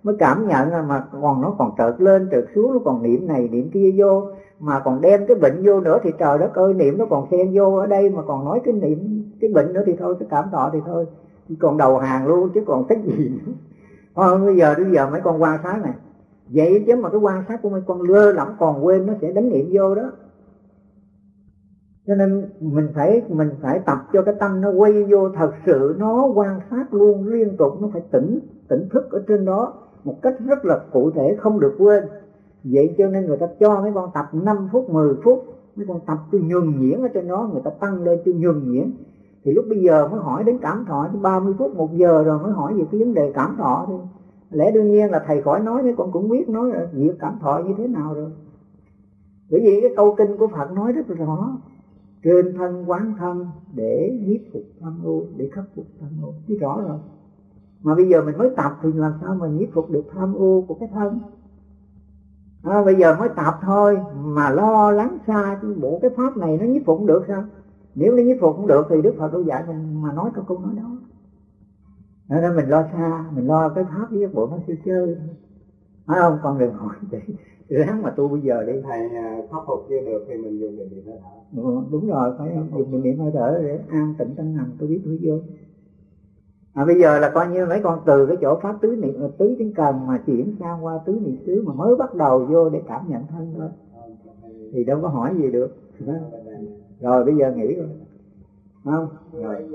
mới cảm nhận, mà còn nó còn trợt lên trợt xuống, nó còn niệm này niệm kia vô, mà còn đem cái bệnh vô nữa thì trời đất ơi, niệm nó còn xen vô ở đây mà còn nói cái niệm cái bệnh nữa thì thôi, cái cảm thọ thì thôi, còn đầu hàng luôn chứ còn cái gì nữa. Thôi bây giờ bây giờ mấy con quan sát này vậy chứ, mà cái quan sát của mấy con lơ lỏng còn quên, nó sẽ đánh niệm vô đó. Cho nên mình phải mình phải tập cho cái tâm nó quay vô thật sự, nó quan sát luôn liên tục, nó phải tỉnh tỉnh thức ở trên đó một cách rất là cụ thể, không được quên. Vậy cho nên người ta cho mấy con tập năm phút mười phút, mấy con tập cho nhuần nhuyễn ở trên đó, người ta tăng lên cho nhuần nhuyễn. Thì lúc bây giờ mới hỏi đến cảm thọ, ba mươi phút một giờ rồi mới hỏi về cái vấn đề cảm thọ, thì lẽ đương nhiên là thầy khỏi nói, mấy con cũng biết nói là việc cảm thọ như thế nào rồi. Bởi vì cái câu kinh của Phật nói rất rõ: trên thân quán thân để nhiếp phục tham ô, để khắc phục tham ô. Biết rõ rồi. Mà bây giờ mình mới tập thì làm sao mà nhiếp phục được tham ô của cái thân? À, bây giờ mới tập thôi mà lo lắng xa chứ bộ cái pháp này nó nhiếp phục không được sao? Nếu nó nhiếp phục không được thì Đức Phật đâu dạy mình mà nói câu câu nói đó. Nên mình lo xa, mình lo cái pháp với cái bộ nó siêu chơi. Phải không? Con đừng hỏi vậy. Ráng mà tu bây giờ đi. Thầy khắc phục chưa được thì mình dùng niệm hơi thở. Ừ, đúng rồi, phải dùng niệm hơi thở để an tịnh tâm hành, tôi biết tôi vô. À, bây giờ là coi như mấy con từ cái chỗ pháp tứ niệm tứ tiếng cần mà chuyển sang qua tứ niệm xứ, mà mới bắt đầu vô để cảm nhận thân thôi, thì đâu có hỏi gì được. Rồi bây giờ nghỉ rồi, không? Rồi.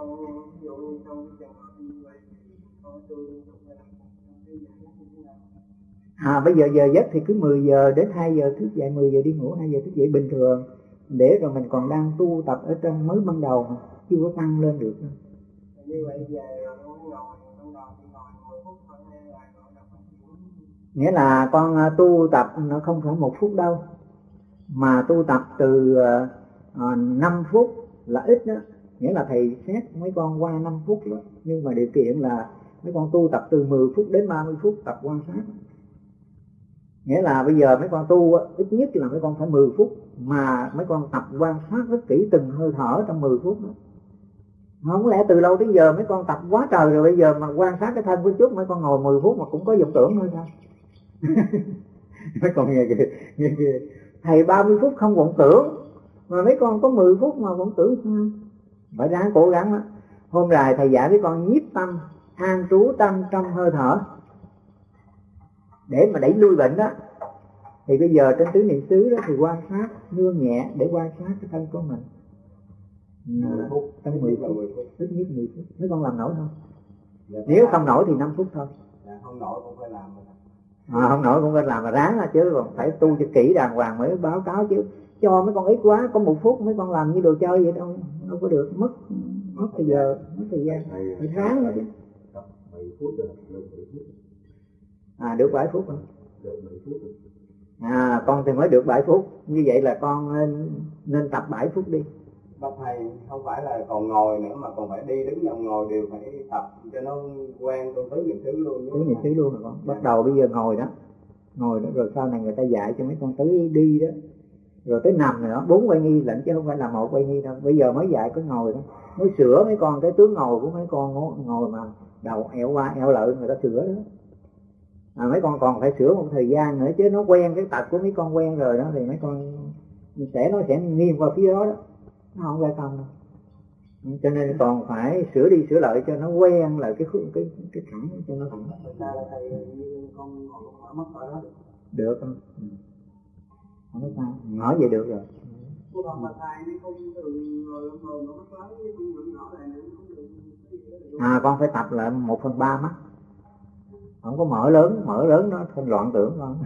À bây giờ giờ giấc thì cứ mười giờ đến hai giờ thức dậy, mười giờ đi ngủ, hai giờ thức dậy bình thường, để rồi mình còn đang tu tập ở trong mới ban đầu mà chưa có tăng lên được. Như vậy về rồi nó ngồi, nó ngồi thì ngồi mười phút thôi hay là ngồi đọc sách? Nghĩa là con tu tập nó không phải một phút đâu, mà tu tập từ uh, năm phút là ít đó. Nghĩa là thầy xét mấy con qua năm phút đó, nhưng mà điều kiện là mấy con tu tập từ mười phút đến ba mươi phút tập quan sát. Nghĩa là bây giờ mấy con tu ít nhất là mấy con phải mười phút, mà mấy con tập quan sát rất kỹ từng hơi thở trong mười phút đó. Không lẽ từ lâu tới giờ mấy con tập quá trời rồi, bây giờ mà quan sát cái thân của chút mấy con ngồi mười phút mà cũng có vọng tưởng thôi sao? Mấy con nghe kìa, nghe kìa. Thầy ba mươi phút không vọng tưởng, mà mấy con có mười phút mà vọng tưởng sao? Phải ráng cố gắng đó. Hôm nay thầy dạy mấy con nhiếp tâm, an trú tâm trong hơi thở để mà đẩy lui bệnh đó. Thì bây giờ trên tứ niệm xứ đó thì quan sát nương nhẹ để quan sát cái thân của mình. mười phút, trong mười phút, ít nhất mười phút. Mấy con làm nổi không? Dạ, nếu không nổi thì năm phút thôi. Dạ, không nổi cũng phải làm. À, không nổi cũng phải làm mà ráng là chứ, còn phải tu cho kỹ đàng hoàng mới báo cáo chứ. Cho mấy con ít quá, có một phút mấy con làm như đồ chơi vậy đâu, đâu có được, mất mất thời giờ, mất thời gian. Phải ráng chứ. À được bảy phút rồi. À con thì mới được bảy phút, như vậy là con nên, nên tập bảy phút đi. Bác thầy không phải là còn ngồi nữa mà còn phải đi đứng nằm ngồi đều phải tập cho nó quen con tứ niệm xứ luôn. Tứ niệm xứ luôn rồi con. Bắt đầu bây giờ ngồi đó, ngồi đó rồi sau này người ta dạy cho mấy con tứ đi đó, rồi tới nằm nữa, bốn quay nghi lận chứ không phải là một quay nghi đâu. Bây giờ mới dạy có ngồi đó, mới sửa mấy con cái tướng ngồi của mấy con ngồi, ngồi mà đầu eo qua eo lợi người ta sửa đó. À, mấy con còn phải sửa một thời gian nữa chứ, nó quen cái tật của mấy con quen rồi đó thì mấy con sẽ nó sẽ nghiêng qua phía đó đó, nó không ra công đâu. Cho nên còn phải sửa đi sửa lại cho nó quen lại cái cái cái thẳng cho nó thẳng. Con ngồi mất ở đó được không? Ừ. Không có sao, nói vậy được rồi. Cô bà bà thầy đi không thường ngồi ngồi nó mất lắm với con nhỏ nhỏ này nữa không được. À con phải tập lại một phần ba mắt, không có mở lớn, mở lớn nó thành loạn tưởng con.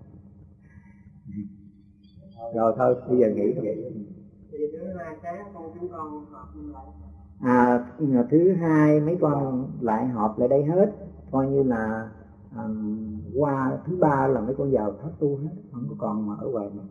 Rồi thôi bây giờ nghỉ vậy. Thì thứ hai sáng con chúng con họp lại. À thứ hai mấy con lại họp lại đây hết, coi như là um, qua thứ ba là mấy con vào thất tu hết, không có còn mà ở ngoài nữa.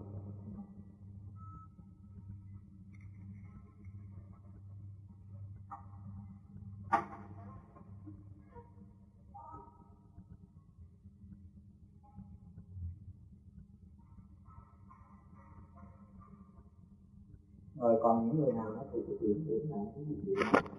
Rồi còn những người nào nó thì cái chuyện điểm này cái gì